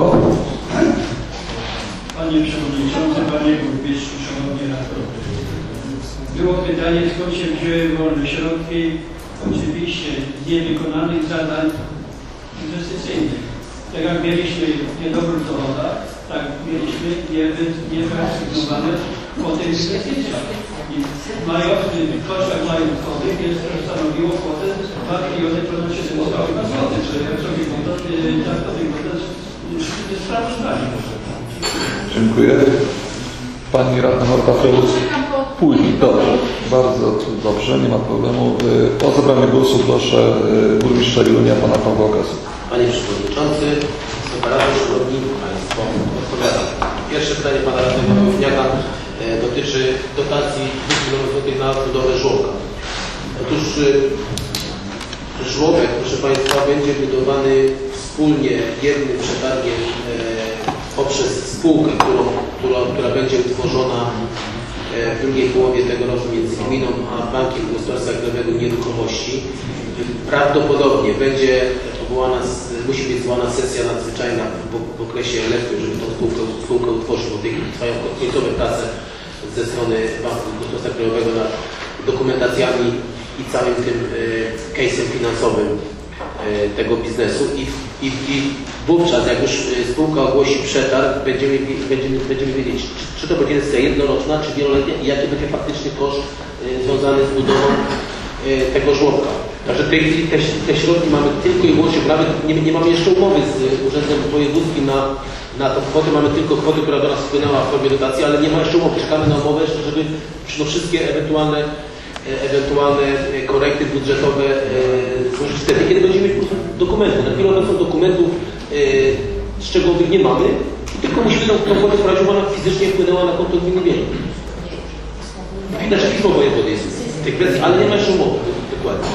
Panie Przewodniczący, Panie Burmistrzu, Szanowni Radni. Było pytanie, skąd się wzięły wolne środki. Oczywiście z niewykonanych zadań inwestycyjnych. Tak jak mieliśmy niedobór w dochodach, tak mieliśmy niewyasygnowane kwoty inwestycyjne. I majowny, w kosztach majątkowych jest stanowiło kwotę dwa miliony ponad siedemset złotych, że jak sobie tak to wygląda z sprawozdania. Dziękuję. Pani radna Marta Frelus. Później, dobrze. Bardzo dobrze, nie ma problemu. O zabranie głosu proszę burmistrza Wielunia, pana Pawła Okasu. Panie Przewodniczący, Wysoka Rado, Szanowni Państwo, odpowiadam. Pierwsze pytanie pana radnego Wojtuniaka e, dotyczy dotacji dwóch milionów złotych na budowę żłobka. Otóż e, żłobek, proszę Państwa, będzie budowany wspólnie jednym przetargiem e, poprzez spółkę, którą, która, która będzie utworzona w drugiej połowie tego roku między gminą a Bankiem Gospodarstwa Krajowego Nieruchomości. Prawdopodobnie będzie powołana, musi być zwołana sesja nadzwyczajna w, w okresie letnim, żeby tą spółkę, spółkę utworzyć, bo w tej chwili trwają końcowe prace ze strony Banku Gospodarstwa Krajowego nad dokumentacjami i całym tym e, case'em finansowym e, tego biznesu i, i, i wówczas, jak już spółka ogłosi przetarg, będziemy, będziemy, będziemy wiedzieć, czy, czy to będzie decyzja jednoroczna, czy wieloletnia i jaki będzie faktyczny koszt y, związany z budową y, tego żłobka. Także w tej chwili te, te środki mamy tylko i wyłącznie, nawet nie, nie mamy jeszcze umowy z Urzędem Wojewódzkim na, na tą kwotę, mamy tylko kwotę, która do nas wpłynęła w formie dotacji, ale nie ma jeszcze umowy. Czekamy na umowę jeszcze, żeby no, wszystkie ewentualne, ewentualne korekty budżetowe y, złożyć wtedy, kiedy będziemy mieć dokumenty. Na chwilę obecną dokumentów Yy, szczegółowych nie mamy, tylko musimy tą kwotę sprawdzić, bo ona fizycznie wpłynęła na konto gminy Wieluń. Widać pismo wojewody jest w tej kwestii, ale nie ma jeszcze umowy dokładnie.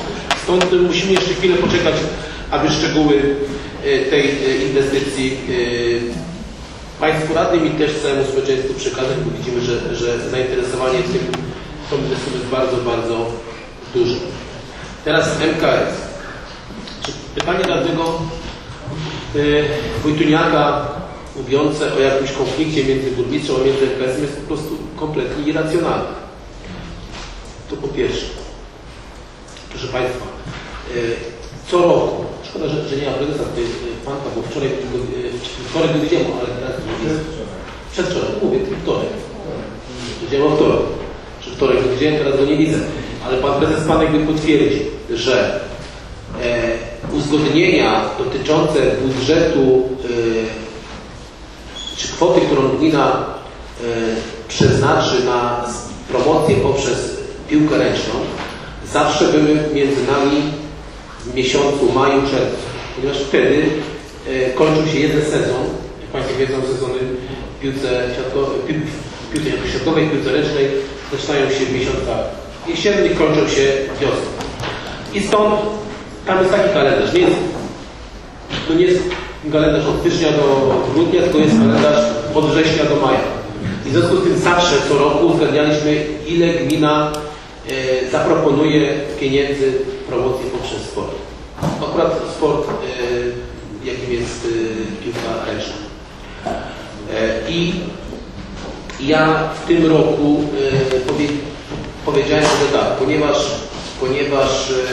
Stąd musimy jeszcze chwilę poczekać, aby szczegóły tej inwestycji Państwu radnym i też całemu społeczeństwu przekazać, bo widzimy, że, że zainteresowanie tym tą inwestycją jest bardzo, bardzo duże. Teraz M K S. Pytanie radnego yy, Wojtuniaka mówiące o jakimś konflikcie między burmistrzem a między M K S-em jest po prostu kompletnie irracjonalne. To po pierwsze. Proszę Państwa, yy, co roku, szkoda, że, że nie ma prezesa tutaj Panka, bo wczoraj, wczoraj go widziałem, ale teraz nie widzę. Przedwczoraj, mówię, wtorek. Widziałem wtorek. Że wtorek go widziałem, teraz go nie widzę. Ale Pan Prezes Panek by potwierdził, że e, uzgodnienia dotyczące budżetu e, czy kwoty, którą gmina e, przeznaczy na promocję poprzez piłkę ręczną, zawsze były między nami w miesiącu maju, czerwcu, ponieważ wtedy e, kończył się jeden sezon, jak Państwo wiedzą, sezony w piłce siatkowej, w piłce siatkowej, piłce ręcznej zaczynają się w miesiącach jesiennych, kończą się wiosną. I stąd tam jest taki kalendarz. Nie jest, to nie jest kalendarz od stycznia do grudnia, tylko jest kalendarz od września do maja. I w związku z tym zawsze co roku uzgadnialiśmy, ile gmina e, zaproponuje pieniędzy w promocji poprzez sport. Akurat sport, e, jakim jest e, piłka ręczna. E, I ja w tym roku e, powie, powiedziałem, że tak, ponieważ, ponieważ e,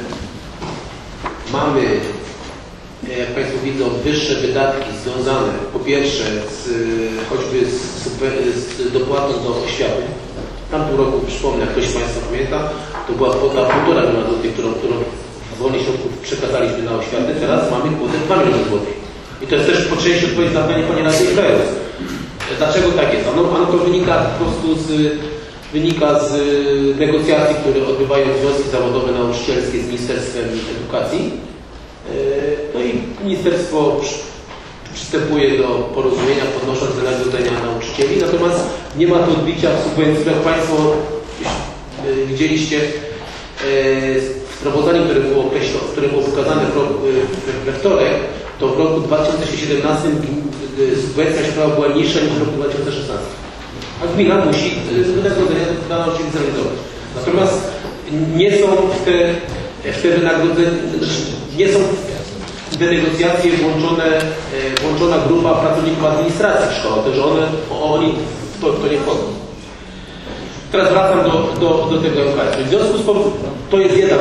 mamy, jak Państwo widzą, wyższe wydatki związane po pierwsze z, choćby z, z dopłatą do oświaty. W tamtym roku, przypomnę, jak ktoś z Państwa pamięta, to była kwota półtora miliona złotych, którą, którą z wolnych środków przekazaliśmy na oświatę. Teraz mamy kwotę dwa miliony złotych. I to jest też po części odpowiedź na pytanie Pani Rady Imperius. Dlaczego tak jest? Ano, ano to wynika po prostu z, wynika z negocjacji, które odbywają związki zawodowe nauczycielskie z Ministerstwem Edukacji. No i ministerstwo przystępuje do porozumienia, podnosząc wynagrodzenia nauczycieli, natomiast nie ma to odbicia w subwencji. Jak Państwo widzieliście w sprawozdaniu, które było, które było pokazane we wtorek, to w roku dwa tysiące siedemnastym subwencja środkowa była niższa niż w roku dwa tysiące szesnastym. A gmina musi wynagrodzenia dla nauczycieli zrealizować. Natomiast nie są w te, w te wynagrodzenia, nie są w te negocjacje włączone, włączona grupa pracowników administracji szkoły, też one, oni w to, to nie wchodzą. Teraz wracam do, do, do tego M K S. W związku z tym to jest jedna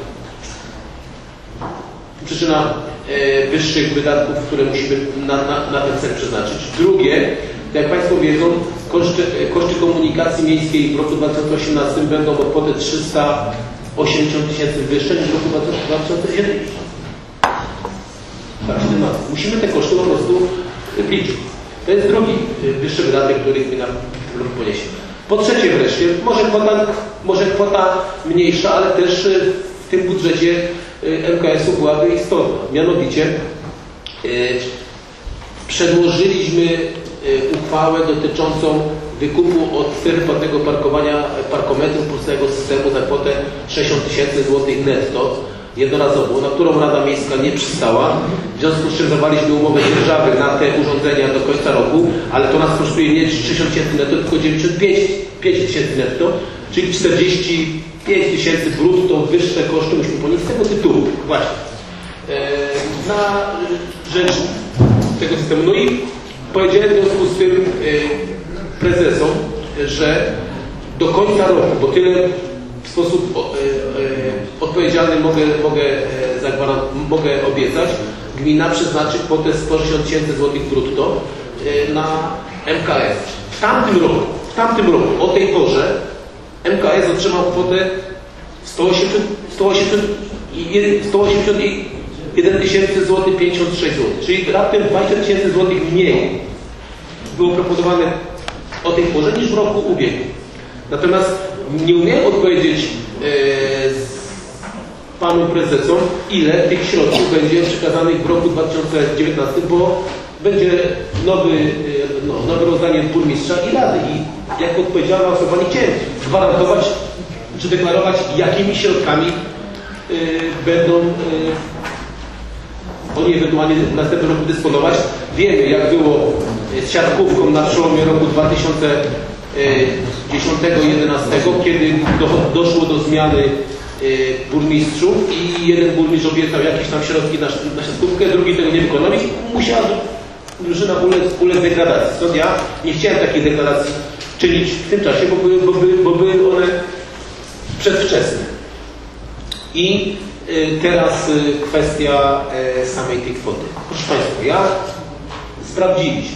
przyczyna e, wyższych wydatków, które musimy na, na, na ten cel przeznaczyć. Drugie, jak Państwo wiedzą, koszty, koszty komunikacji miejskiej w roku dwa tysiące osiemnastym będą o kwotę trzysta osiemdziesiąt tysięcy wyższe niż w roku dwa tysiące siedemnastym. Tak, musimy te koszty po prostu liczyć. To jest drugi wyższy wydatek, który gmina poniesie. Po trzecie wreszcie, może kwota, może kwota mniejsza, ale też w tym budżecie M K S-u byłaby istotna. Mianowicie przedłożyliśmy uchwałę dotyczącą wykupu od strefy płatnego parkowania parkometrów polskiego systemu za kwotę sześćdziesiąt tysięcy złotych netto jednorazowo, na którą Rada Miejska nie przystała. W związku z czym zawaliśmy umowę dzierżawy na te urządzenia do końca roku, ale to nas kosztuje nie sześćdziesiąt tysięcy netto, tylko dziewięćdziesiąt pięć tysięcy netto, czyli czterdzieści pięć tysięcy brutto wyższe koszty musimy ponieść z tego tytułu. Właśnie. Eee, na rzecz tego systemu. No i powiedziałem w związku z tym e, prezesom, że do końca roku, bo tyle w sposób e, e, odpowiedzialny mogę, mogę, e, mogę obiecać, gmina przeznaczy kwotę sto sześćdziesiąt tysięcy złotych brutto e, na M K S. W tamtym roku, w tamtym roku, o tej porze M K S otrzymał kwotę sto osiemdziesiąt jeden tysięcy złotych pięćdziesiąt sześć złotych, czyli raptem dwadzieścia tysięcy złotych mniej było proponowane o tej porze niż w roku ubiegłym. Natomiast nie umiem odpowiedzieć e, panu prezesom, ile tych środków będzie przekazanych w roku dwa tysiące dziewiętnastym, bo będzie nowy, no, nowe rozdanie burmistrza i rady. I jak odpowiedzialna osoba nie chciałem gwarantować, czy deklarować, jakimi środkami będą oni ewentualnie w następnym roku dysponować. Wiemy, jak było z siatkówką na przełomie roku dwa tysiące dziesiątego do dwa tysiące jedenastego, kiedy do, doszło do zmiany burmistrzów i jeden burmistrz obiecał jakieś tam środki na, na siatkówkę, drugi tego nie wykonał i musiała drużyna ulec, ulec degradacji. Stąd ja nie chciałem takiej deklaracji czynić w tym czasie, bo były, bo były, bo były one przedwczesne. I teraz kwestia samej tej kwoty. Proszę Państwa, ja sprawdziliśmy,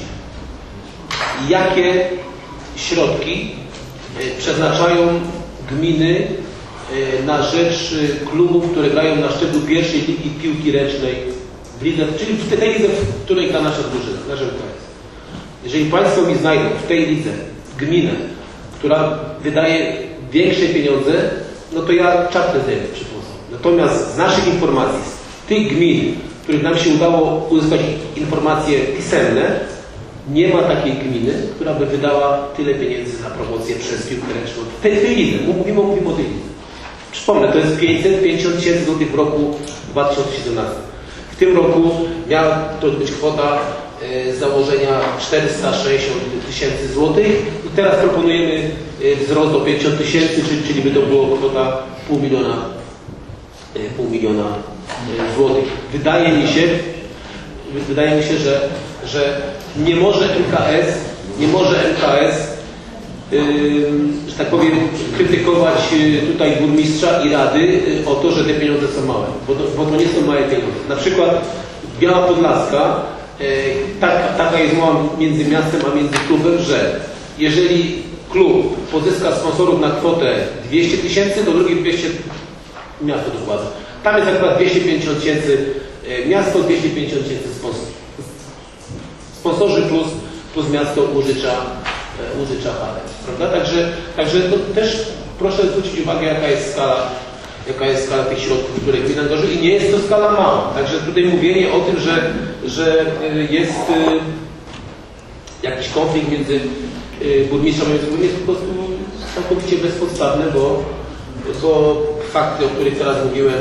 jakie środki przeznaczają gminy na rzecz klubów, które grają na szczeblu pierwszej ligi piłki ręcznej w lidze, czyli w tej lidze, w której gra nasza drużyna, nasza U K S. Jeżeli Państwo mi znajdą w tej lidze gminę, która wydaje większe pieniądze, no to ja czapkę zdejmę przy posłu. Natomiast z naszych informacji, z tych gmin, których nam się udało uzyskać informacje pisemne, nie ma takiej gminy, która by wydała tyle pieniędzy na promocję przez piłkę ręczną. W tej, tej lidze, mówimy, mówimy o tej lidze. Przypomnę, to jest pięćset pięćdziesiąt tysięcy złotych w roku dwa tysiące siedemnastym. W tym roku miała to być kwota e, z założenia czterysta sześćdziesiąt tysięcy złotych i teraz proponujemy e, wzrost do pięćdziesiąt tysięcy, czyli, czyli by to było kwota pół miliona, e, pół miliona e, złotych. Wydaje mi się, wydaje mi się, że, że nie może M K S, nie może M K S Yy, że tak powiem, krytykować yy, tutaj burmistrza i rady yy, o to, że te pieniądze są małe, bo to, bo to nie są małe pieniądze. Na przykład Biała Podlaska, yy, tak, taka jest umowa między miastem a między klubem, że jeżeli klub pozyska sponsorów na kwotę dwieście tysięcy, to drugi dwieście miasto dokłada. Tam jest akurat dwieście pięćdziesiąt tysięcy yy, miasto, dwieście pięćdziesiąt tysięcy sponsorów. Sponsorzy plus, plus miasto Łużycza Łużycza Hale, prawda? Także, także no, też proszę zwrócić uwagę, jaka jest skala, jaka jest skala tych środków, które gmina angażuje i nie jest to skala mała. Także tutaj mówienie o tym, że, że jest jakiś konflikt między burmistrzem a między gminą, jest po prostu całkowicie bezpodstawne, bo, bo fakty, o których teraz mówiłem,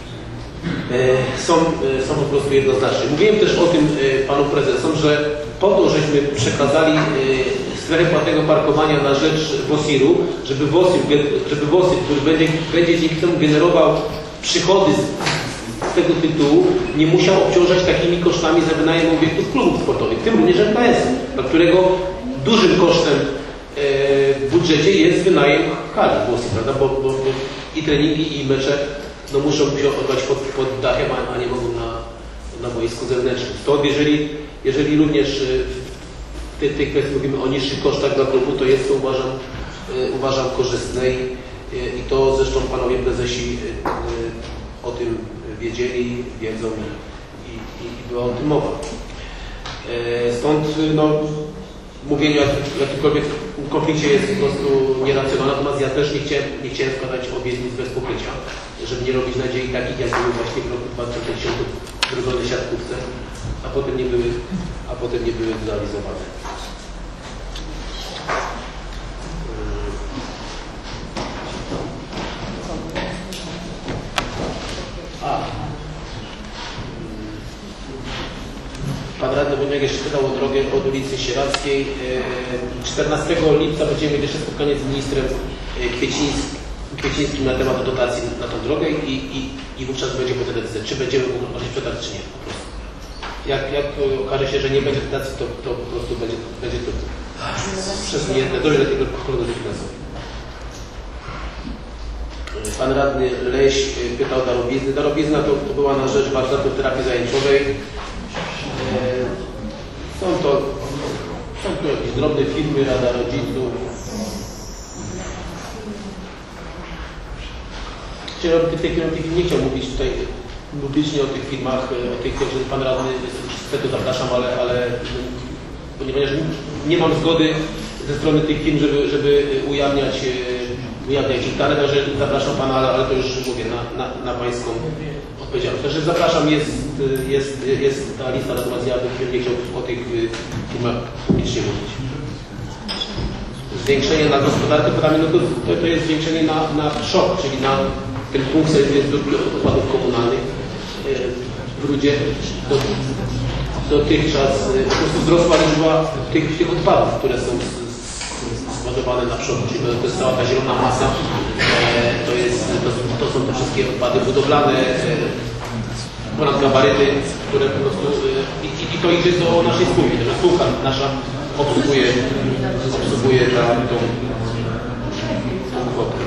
są, są po prostu jednoznaczne. Mówiłem też o tym panu prezesom, że po to, żeśmy przekazali strefę płatnego parkowania na rzecz WOSIR-u, żeby WOSIR, żeby WOSIR, który będzie, będzie dzięki temu generował przychody z, z tego tytułu, nie musiał obciążać takimi kosztami za wynajem obiektów klubów sportowych, w tym również M K S-u, dla którego dużym kosztem e, w budżecie jest wynajem hali WOSIR, prawda? Bo, bo, bo i treningi, i mecze no, muszą się odbywać pod, pod dachem, a nie mogą na, na boisku zewnętrznym. Stąd jeżeli, jeżeli również w tej, tej kwestii mówimy o niższych kosztach dla klubu, to jest to uważam, uważam korzystne i, i to zresztą panowie prezesi o tym wiedzieli, wiedzą i, i, i była o tym mowa. Stąd no, mówienie o jakimkolwiek konflikcie jest po prostu nieracjonalne, natomiast ja też nie chciałem, nie chciałem składać obietnic bez pokrycia, żeby nie robić nadziei takich, jak były właśnie w roku dwa tysiące dziesiątym zrobione siatkówce, a potem nie były, a potem nie były zrealizowane. A. Pan radny Wojciech jeszcze pytał o drogę od ulicy Sieradzkiej. czternastego lipca będziemy mieć jeszcze spotkanie z ministrem Kwiecińskim, Kwiecińskim na temat dotacji na tą drogę i, i, i wówczas będzie podjęta decyzja, czy będziemy mogli przetarć, czy nie. Po prostu. Jak, jak okaże się, że nie będzie dotacji, to, to po prostu będzie, będzie to przesunięte, dojdzie do tego prognozy finansowej. Pan radny Leś pytał o darowizny. Darowizna to, to była na rzecz warsztatów terapii zajęciowej. Są to, są to jakieś drobne firmy, Rada Rodziców. W tej chwili nie chciał mówić tutaj publicznie o tych firmach, o tych, że pan radny niestety zapraszam, ale, ale ponieważ nie mam zgody ze strony tych firm, żeby, żeby ujawniać, ujawniać ich dane, także zapraszam pana, ale, ale to już mówię na, na, na pańską odpowiedzialność. Także zapraszam, jest, jest, jest ta lista, natomiast ja bym nie chciał o tych firmach publicznie mówić. Zwiększenie na gospodarkę, no to, to jest zwiększenie na, na szok, czyli na ten punkt jest do odpadów komunalnych w Rudzie do, dotychczas po prostu wzrosła liczba tych, tych odpadów, które są składowane na przodu, czyli to jest cała ta zielona masa, to, jest, to, to są te wszystkie odpady budowlane, ponad gabaryty, które po prostu i, i to idzie do naszej spółki, to spółka nasza obsługuje, obsługuje ta, tą, tą kwotę.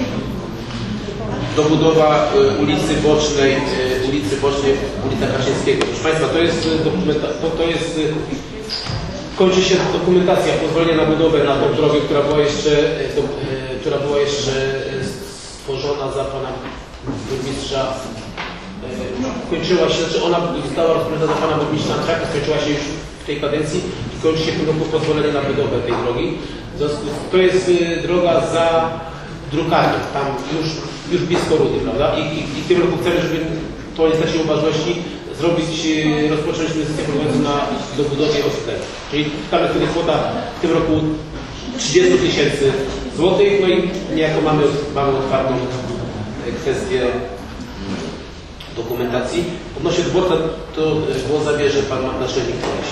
Dobudowa ulicy Bocznej, ulicy Bocznej, ulica Kaczyńskiego. Proszę Państwa, to jest dokumenta, to, to jest kończy się dokumentacja pozwolenia na budowę na tą drogę, która była jeszcze, do, która była jeszcze stworzona za pana burmistrza. Kończyła się, znaczy ona została rozpoczęta za pana burmistrza Antraka, skończyła się już w tej kadencji i kończy się w tym roku pozwolenie na budowę tej drogi. To jest droga za drukarnią, tam już, już blisko Rudy, prawda? I, i, i w tym roku chcemy, żeby to nie straciło ważności, zrobić, rozpocząć inwestycję polegającą na dobudowie osiedla. Czyli tam jest wtedy kwota w tym roku trzydzieści tysięcy złotych, no i niejako mamy, mamy otwartą kwestię dokumentacji. Odnośnie dworca, to głos zabierze pan naczelnik Koleś.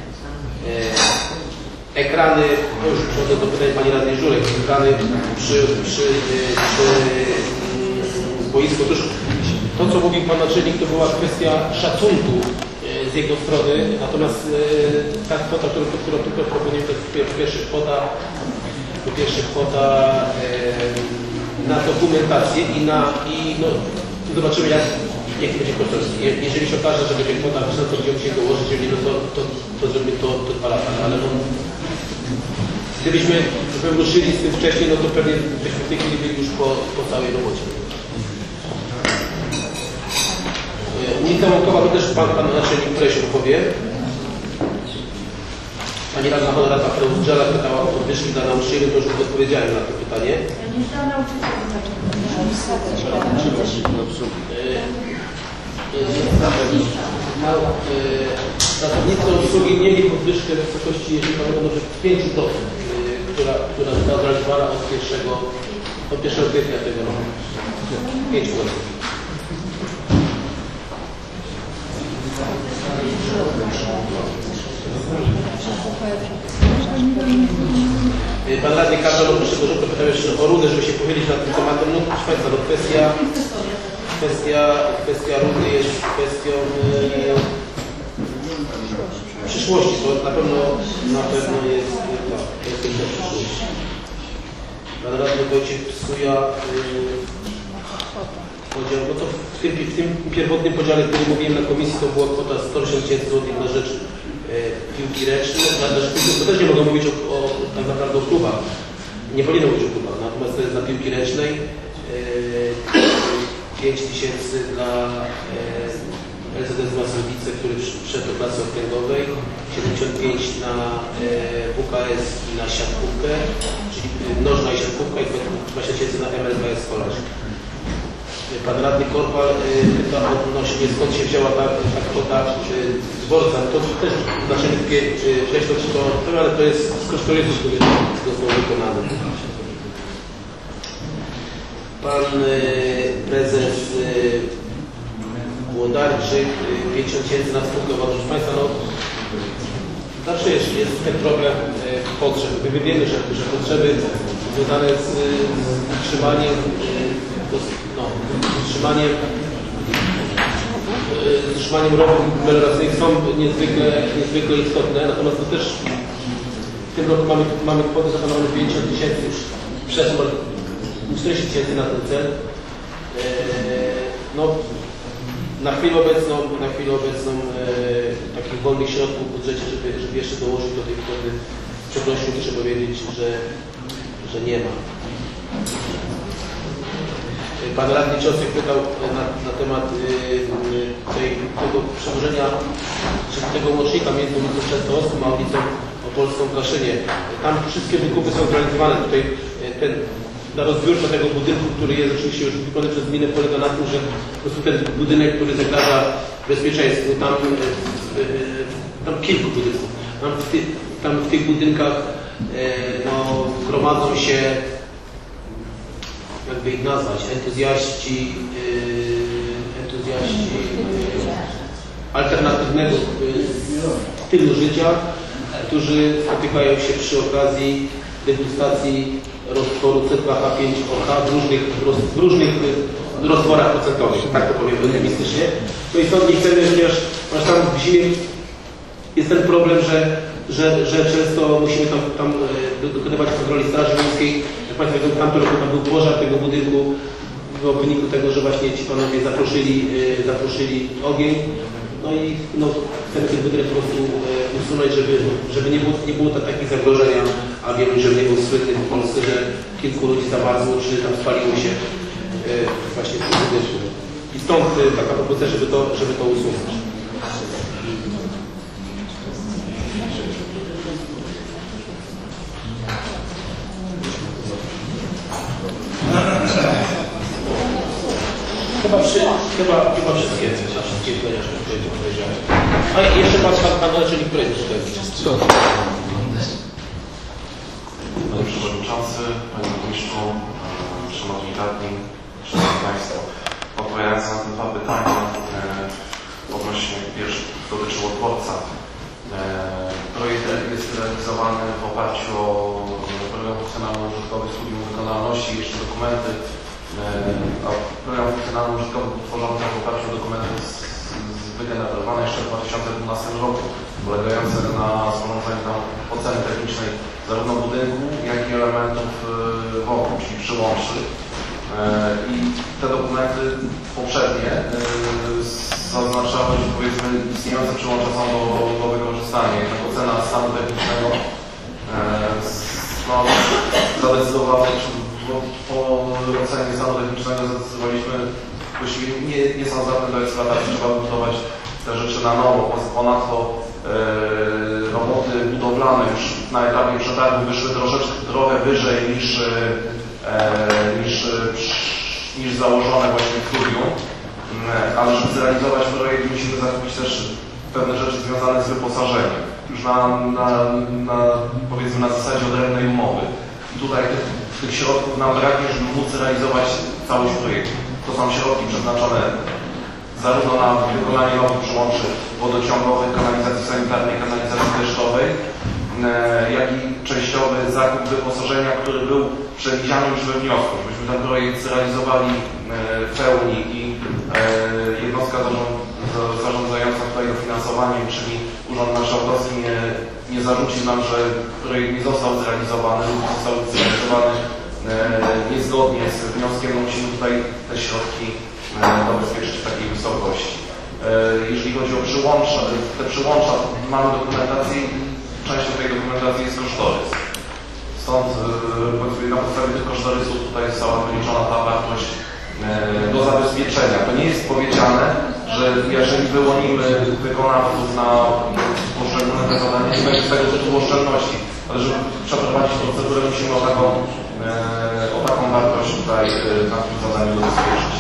Ekrany, to już przechodzę do pytań pani radnej Żurek, ekrany przy, przy, przy boisku. Otóż to, co mówił pan naczelnik, to była kwestia szacunku z jego strony, natomiast ta kwota, którą, którą tylko proponujemy, to jest po pierwsze kwota, po pierwsze kwota na dokumentację i na, i no, zobaczymy jak, jaki będzie koszt. Jeżeli się okaże, że będzie kwota wyższa, to będziemy musieli dołożyć, jeżeli no to, to, to zrobimy to, to dwa lata, ale no, gdybyśmy ruszyli z tym wcześniej, no to pewnie byśmy w tej chwili byli już po, po całej robocie. Ulica Łąkowa, to też pan, pan naczelnik Kresiu opowie. Pani radna honorata Freuzdzela pytała o podwyżki dla nauczycieli, to już odpowiedziałem na to pytanie. Pracownicy obsługi mieli podwyżkę w wysokości, jeśli pamiętam dobrze, pięć procent, która, która została zrealizowana od pierwszego, od pierwszego kwietnia tego roku. pięć procent. Pan radny Kaczor, proszę do rządu, pytał jeszcze o Rudę, żeby się pochylić nad tym tematem. No proszę Państwa, no kwestia, kwestia, kwestia Rudy jest kwestią e, przyszłości, to na pewno, na pewno jest ta kwestia przyszłości. Pan radny Wojciech Psuja podział, no to w tym, w tym pierwotnym podziale, który mówiłem na komisji, to była kwota sto tysięcy złotych na rzecz piłki ręcznej, to też nie mogę mówić o, o, tak naprawdę o klubach, nie powinno mówić o klubach, natomiast to jest dla piłki ręcznej, pięć tysięcy dla L Z S Masłowice, który wszedł do klasy okręgowej, siedemdziesiąt pięć na W K S i na siatkówkę, czyli nożna i siatkówka i dwadzieścia tysięcy na M L K S Kolarz. Pan radny Korpal pyta odnośnie skąd się wzięła ta, ta kwota dworca. To też znaczenie wcześniej to, ale to jest z kosztorysów, który został wykonany. Pan prezes Włodarczyk, pięćdziesiąt tysięcy na spółkę. Proszę Państwa, no zawsze jest, jest ten problem potrzeb. My wiemy, że, że potrzeby związane z, z utrzymaniem no, utrzymaniem z utrzymaniem rowów melioracyjnych są niezwykle, niezwykle istotne, natomiast to też w tym roku mamy, mamy kwotę zaplanowaną pięćdziesiąt tysięcy, już przeszło czterdzieści tysięcy na ten cel. No, na chwilę obecną, na chwilę obecną e, takich wolnych środków w budżecie, żeby, żeby jeszcze dołożyć do tej kwoty, przepraszam, muszę powiedzieć, że, że nie ma. Pan radny Ciosek pytał na, na temat y, tej, tego przełożenia, czy tego łącznika między ulicą Częstochowską a ulicą Opolską w Kaszynie. Tam wszystkie wykupy są zrealizowane. Tutaj ten, na rozbiórce tego budynku, który jest oczywiście już wykonany przez gminę, polega na tym, że po prostu ten budynek, który zagraża bezpieczeństwu, tam, y, y, tam kilku budynków. Tam w, ty, tam w tych budynkach y, no, gromadzą się jakby ich nazwać, entuzjaści, yy, entuzjaści yy, alternatywnego yy, stylu życia, którzy spotykają się przy okazji degustacji roztworu C dwa H pięć O H w różnych, w różnych roztworach procentowych, tak to powiem eufemistycznie. No i stąd nie chcemy, ponieważ tam w zimie jest ten problem, że, że, że często musimy tam, tam dokonywać kontroli Straży Miejskiej. Jak Państwo wiedzą, tamtym roku tam był pożar tego budynku w wyniku tego, że właśnie ci panowie zaproszyli, zaproszyli ogień. No i no, chcemy ten budynek po prostu usunąć, żeby, żeby nie było, nie było takich zagrożenia, a wiemy, że nie był słynny w Polsce, że kilku ludzi zamarzło, czy tam spaliło się właśnie w tym budynku. I stąd taka propozycja, żeby to, żeby to usunąć. Chyba, przy, chyba, chyba wszystkie, wszystkie powiedziałem. A jeszcze pan, pan, pan naczelnik projektu. Panie Przewodniczący, Panie Burmistrzu, Szanowni Radni, Szanowni Państwo. Odpowiadając na te dwa pytania, e, odnośnie pierwszy dotyczyło dworca. E, projekt jest realizowany w oparciu o program funkcjonalno-użytkowy Studium Wykonalności i jeszcze dokumenty. A program funkcjonalno-użytkowy był tworzony w oparciu o dokumenty wygenerowane jeszcze w dwa tysiące dwunastym roku, polegające na sporządzeniu tam oceny technicznej zarówno budynku, jak i elementów wokół, czyli przyłączy. I te dokumenty poprzednie zaznaczały, że powiedzmy istniejące przyłącza są do, do wykorzystania. Jednak ocena stanu technicznego no, zadecydowała, bo po ocenie stanu technicznego zdecydowaliśmy, właściwie nie, nie są zapewne do eksploatacji, trzeba budować te rzeczy na nowo. Ponadto e, roboty budowlane już na etapie przetargu wyszły troszeczkę trochę wyżej niż, e, niż, niż założone właśnie w studium, ale żeby zrealizować projekt musimy zakupić też pewne rzeczy związane z wyposażeniem. Już na, na, na powiedzmy na zasadzie odrębnej umowy. I tutaj tych, tych środków nam braknie, żeby móc realizować całość projektu. To są środki przeznaczone zarówno na wykonanie nowych przyłączy wodociągowych, kanalizacji sanitarnej, kanalizacji deszczowej, jak i częściowy zakup wyposażenia, który był przewidziany już we wniosku. Myśmy ten projekt zrealizowali w pełni i jednostka zarządzająca tutaj dofinansowaniem, czyli Urząd Marszałkowski nie, nie zarzucił nam, że projekt nie został zrealizowany lub został zrealizowany niezgodnie z wnioskiem. No musimy tutaj te środki zabezpieczyć w takiej wysokości. Jeżeli chodzi o przyłącza, te przyłącza, mamy dokumentację, częścią tej dokumentacji jest kosztorys. Stąd na podstawie tych kosztorysów tutaj została wyliczona ta wartość do zabezpieczenia. To nie jest powiedziane, że jeżeli wyłonimy wykonawców na poszczególne te zadania, nie będzie tego tytułu oszczędności, ale żeby przeprowadzić procedurę, musimy o taką, o taką wartość tutaj na tym zadaniu zabezpieczyć.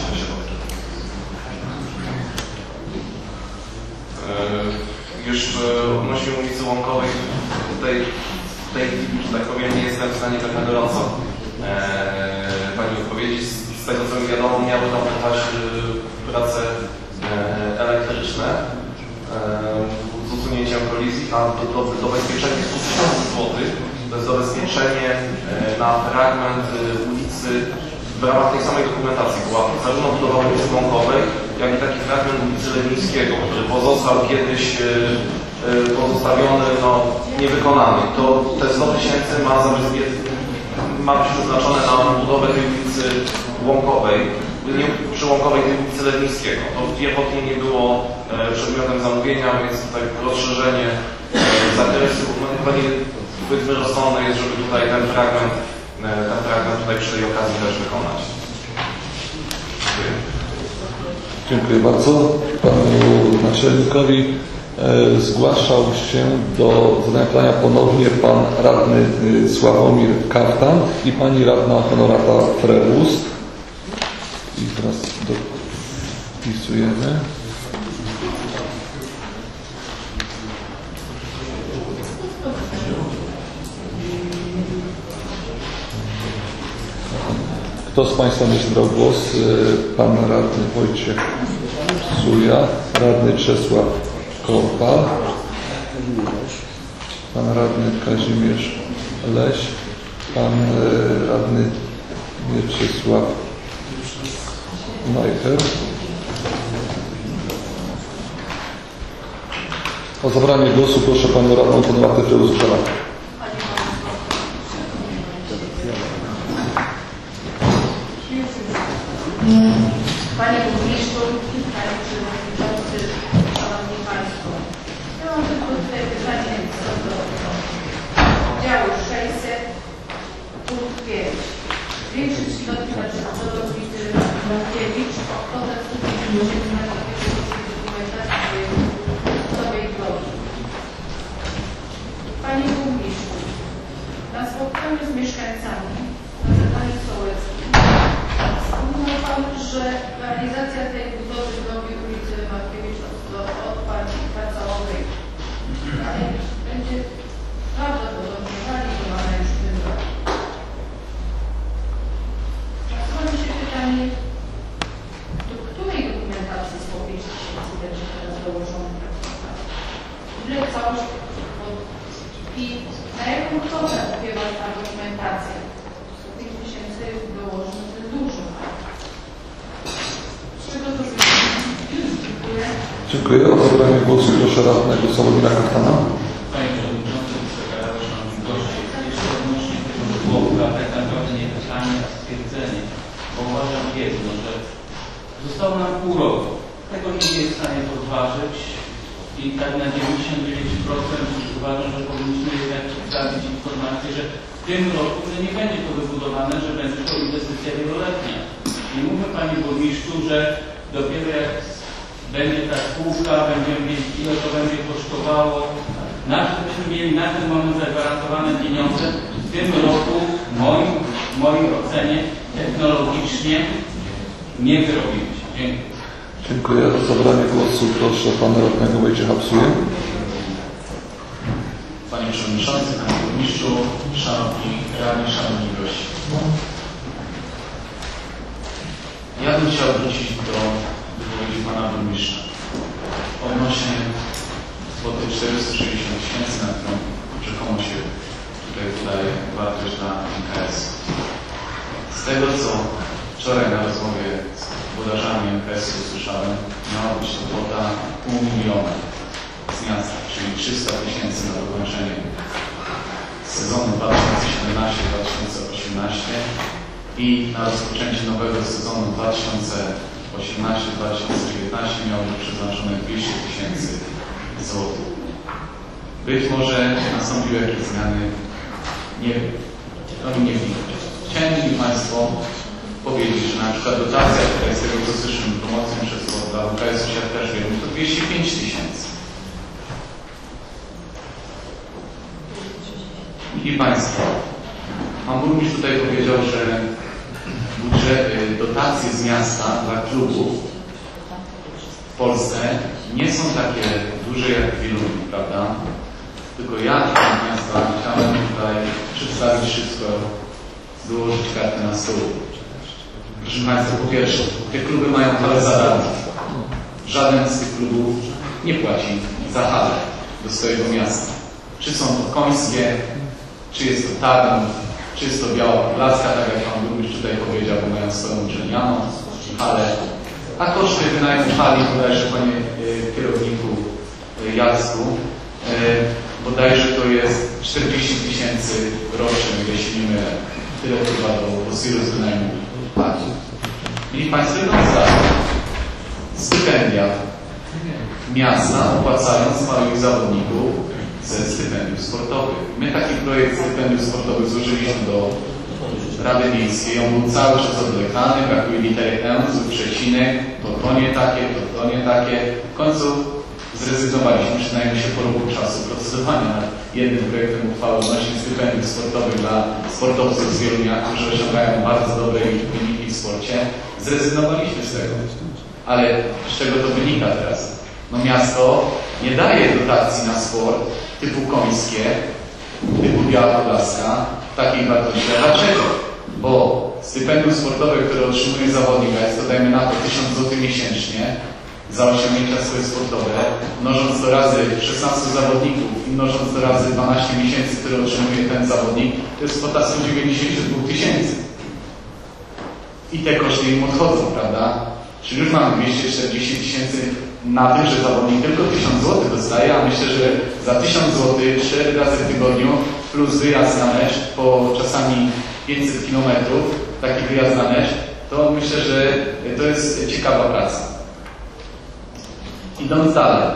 Jeszcze odnośnie ulicy Łąkowej, tutaj w tej chwili, że tak powiem, nie jestem w stanie tak na gorąco e, Pani odpowiedzieć. Z, z tego co mi wiadomo, miały tam trwać e, prace e, elektryczne e, z usunięciem kolizji, a do, do, dobezpieczenie stu tysięcy złotych to jest zabezpieczenie e, na fragment e, ulicy w ramach tej samej dokumentacji. Była zarówno budowa ulicy Łąkowej, jak i taki fragment ulicy Lewińskiego, który pozostał kiedyś e, e, pozostawiony, no, niewykonany. To te sto tysięcy ma, ma być przeznaczone na budowę tej ulicy Łąkowej, nie przy Łąkowej tej ulicy Lewińskiego. To pierwotnie nie było e, przedmiotem zamówienia, więc tutaj rozszerzenie e, zakresu, no chyba nie zbyt rozsądne jest, żeby tutaj ten fragment, e, ten fragment tutaj przy tej okazji też wykonać. Dziękuję. Dziękuję bardzo panu naczelnikowi. E, zgłaszał się do zadania pytania ponownie pan radny y, Sławomir Kartan i pani radna Honorata Frewus. I teraz dopisujemy. Kto z Państwa będzie brał głos? Pan radny Wojciech Suja, radny Czesław Korpal, pan radny Kazimierz Leś, pan radny Mieczysław Majcher. O zabranie głosu proszę panią radną Konopatę Freuzbera. Panie Burmistrzu, Panie Przewodniczący, Szanowni Państwo. Ja mam tylko tutaj pytanie co do działu sześćset, punkt pięć. Zwiększyć środki na przykładowo ulicy Markiewicz o kwotę sto pięćdziesiąt siedem na dokumentacji nowej drogi. Panie Burmistrzu, na spotkaniu z mieszkańcami na Zebraniu Sołeckim wspomniał Pan, że realizacja tej budowy drogi ulicy Markiewicz od, od Pani Pracałowej będzie prawdopodobnie realizowana już w tym roku. Nasuwa mi się pytanie, do której dokumentacji sto pięć tysięcy będzie teraz dołożone? Ile całość i na jaką kwotę opiewa ta dokumentacja? sto pięć tysięcy dołożone to jest dużo. Z czego to wynika? Dziękuję. Dziękuję. O zabranie głosu proszę radnego Sławomira Kachtana. Panie Przewodniczący, Sekretarz, Szanowni Goście, jeszcze odnośnie tego słowka, tak naprawdę nie pytanie, a stwierdzenie, bo uważam jedno, że zostało nam pół roku. Tego nikt nie jest w stanie podważyć i tak na dziewięćdziesiąt dziewięć procent uważam, że powinniśmy jednak przedstawić informację, że w tym roku że nie będzie to wybudowane, że będzie to inwestycja wieloletnia. Nie mówię Panie Burmistrzu, że dopiero jak będzie ta spółka, będziemy wiedzieć, ile to będzie kosztowało. Nawet byśmy mieli na ten moment zagwarantowane pieniądze. W tym roku, w moim, w mojej ocenie, technologicznie nie wyrobimy się. Dziękuję. Dziękuję. O zabranie głosu proszę pana radnego Wojciecha Suję. Panie Przewodniczący, Panie Burmistrzu, Szanowni Radni, Szanowni Goście. Ja bym chciał wrócić do wypowiedzi Pana Burmistrza odnośnie kwoty czterysta sześćdziesiąt tysięcy, na którą rzekomo się tutaj wydaje wartość dla N K S. Z tego, co wczoraj na rozmowie z włodarzami N K S usłyszałem, miała być to kwota pół miliona z miasta, czyli trzysta tysięcy na dokończenie sezonu dwa tysiące siedemnaście dwa tysiące osiemnaście i na rozpoczęcie nowego sezonu dwa tysiące osiemnaście dwa tysiące dziewiętnaście miało być przeznaczone dwieście tysięcy złotych. Być może nastąpiły jakieś zmiany, nie wiem, oni nie widać. Chciałem mi Państwo powiedzieć, że na przykład dotacja tutaj z tego co słyszę, promocją przez dla W K S-u też wiem, to dwieście pięć tysięcy. I Państwo, Pan Burmistrz tutaj powiedział, że budżety, dotacje z miasta dla klubów w Polsce nie są takie duże jak w Wieluniu, prawda? Tylko ja, proszę Państwa, chciałem tutaj przedstawić wszystko, wyłożyć kartę na stół. Proszę Państwa, po pierwsze, te kluby mają halę za darmo. Żaden z tych klubów nie płaci za halę do swojego miasta. Czy są to Końskie, czy jest to Tarnów, czy jest to Biała Podlaska, tak jak Pan Burmistrz tutaj powiedział, bo mają swoją uczelnianą halę. A koszty wynajmu hali, bodajże Panie y, kierowniku y, Jacku, y, bodajże to jest czterdzieści tysięcy rocznie, jeśli nie mylę. Tyle chyba do Osiru z wynajmu hali. Mieli Państwo jedną zdanie. Stypendia miasta opłacają swoich zawodników ze stypendiów sportowych. My taki projekt stypendiów sportowych złożyliśmy do Rady Miejskiej. On był cały czas odwlekany, brakuje litery M, zły przecinek, to to nie takie, to to nie takie. W końcu zrezygnowaliśmy, przynajmniej się po roku czasu procedowania nad jednym projektem uchwały odnośnie stypendiów sportowych dla sportowców z Wielunia, którzy osiągają bardzo dobre wyniki w sporcie. Zrezygnowaliśmy z tego. Ale z czego to wynika teraz? No miasto nie daje dotacji na sport typu Końskie, typu Biała Podlaska, takiej wartości. A dlaczego? Bo stypendium sportowe, które otrzymuje zawodnik, a jest to dajmy na to tysiąc złotych miesięcznie za osiągnięcia swoje sportowe, mnożąc to razy szesnastu zawodników i mnożąc to razy dwanaście miesięcy, które otrzymuje ten zawodnik, to jest kwota sto dziewięćdziesiąt dwa tysięcy. I te koszty im odchodzą, prawda? Czyli już mamy dwieście czterdzieści tysięcy na tym, że zawodnik tylko tysiąc złotych dostaje, a myślę, że za tysiąc złotych cztery razy w tygodniu plus wyjazd na mecz po czasami pięćset kilometrów, taki wyjazd na mecz, to myślę, że to jest ciekawa praca. Idąc dalej.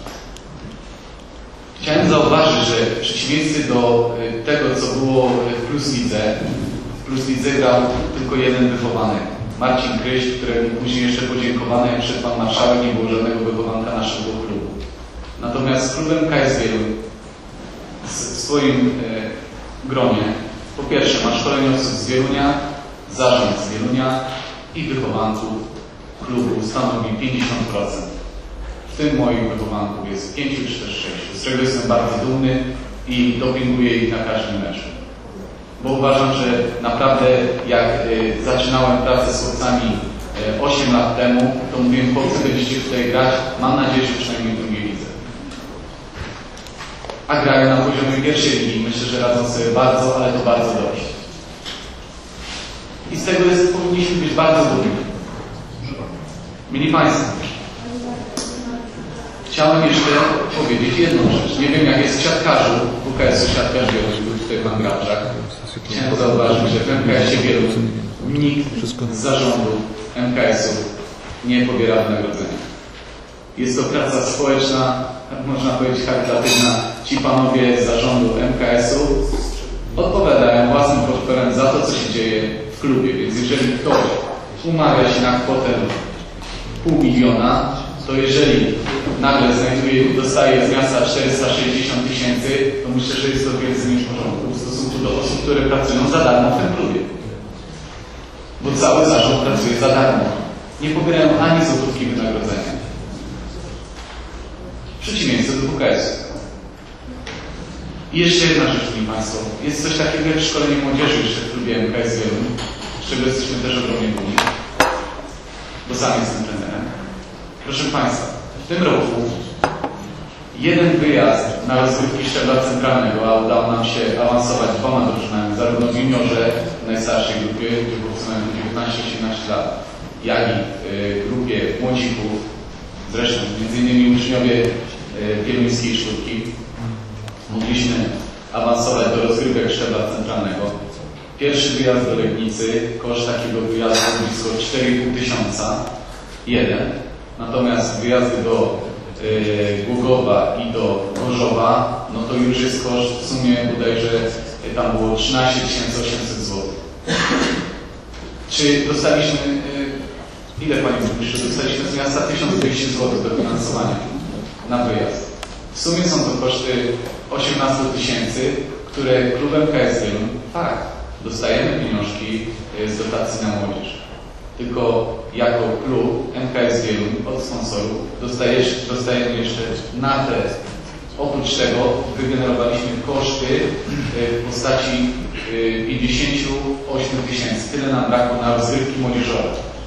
Chciałem zauważyć, że w przeciwieństwie do tego, co było w Plus Lidze, w Plus Lidze grał tylko jeden wychowanek. Marcin Kryś, któremu później jeszcze podziękowano, jak przed pan marszałek, nie było żadnego wychowanka naszego klubu. Natomiast z klubem K S Wieluń w swoim e, gronie, po pierwsze ma szkoleniowców z Wielunia, zarząd z Wielunia i wychowanków klubu stanowi pięćdziesiąt procent. W tym moich wychowanków jest pięciu czy też sześciu, z czego jestem bardzo dumny i dopinguję ich na każdym meczu. Bo uważam, że naprawdę jak y, zaczynałem pracę z chłopcami y, osiem lat temu, to mówiłem, chłopcy, będziecie tutaj grać, mam nadzieję, że przynajmniej w drugiej lidze. A grają na poziomie pierwszej ligi, myślę, że radzą sobie bardzo, ale to bardzo dobrze. I z tego jest, powinniśmy być bardzo dumni. Mili Państwo, chciałem jeszcze powiedzieć jedną rzecz. Nie wiem, jak jest w siatkarzu, w U K S-u siatkarz Wieluń, tutaj pan Grabczak. Chciałem zauważyć, że w M K S-ie Wieluń nikt z zarządu M K S-u nie pobiera wynagrodzenia. Jest to praca społeczna, można powiedzieć charytatywna. Ci panowie z zarządu M K S-u odpowiadają własnym portfelem za to, co się dzieje w klubie. Więc jeżeli ktoś umawia się na kwotę pół miliona, to jeżeli nagle znajduje, dostaje z miasta czterysta sześćdziesiąt tysięcy, to myślę, że jest to więcej niż w porządku w stosunku do osób, które pracują za darmo w tym klubie. Bo cały zarząd pracuje za darmo. Nie pobierają ani złotówki wynagrodzenia. W przeciwieństwie do U K S-u. I jeszcze jedna rzecz, Szanowni Państwo. Jest coś takiego jak szkolenie młodzieży jeszcze w klubie M K S Wieluń, z czego jesteśmy też ogromnie dumni, bo sam jestem trenerem. Proszę Państwa, w tym roku jeden wyjazd na rozgrywki szczebla centralnego, a udało nam się awansować dwoma drużynami, zarówno w juniorze, w najstarszej grupie, gdzie chłopcy mają dziewiętnaście osiemnaście lat, jak i w grupie młodzików, zresztą między innymi uczniowie wieluńskiej sztuki, mogliśmy awansować do rozgrywek szczebla centralnego. Pierwszy wyjazd do Legnicy, koszt takiego wyjazdu blisko cztery i pół tysiąca, jeden. Natomiast wyjazdy do y, Głogowa i do Gorzowa, no to już jest koszt w sumie bodajże y, tam było trzynaście tysięcy osiemset złotych. Czy dostaliśmy, y, ile Panie Burmistrzu, dostaliśmy z miasta tysiąc dwieście złotych do finansowania na wyjazd. W sumie są to koszty osiemnaście tysięcy, które klubem K S Wieluń, tak, dostajemy pieniążki y, z dotacji na młodzież. Tylko jako klub M K S Wieluń od sponsorów dostajesz, dostajemy jeszcze na te. Oprócz tego wygenerowaliśmy koszty w postaci pięćdziesiąt osiem tysięcy. Tyle nam brakło na rozgrywki młodzieżowe.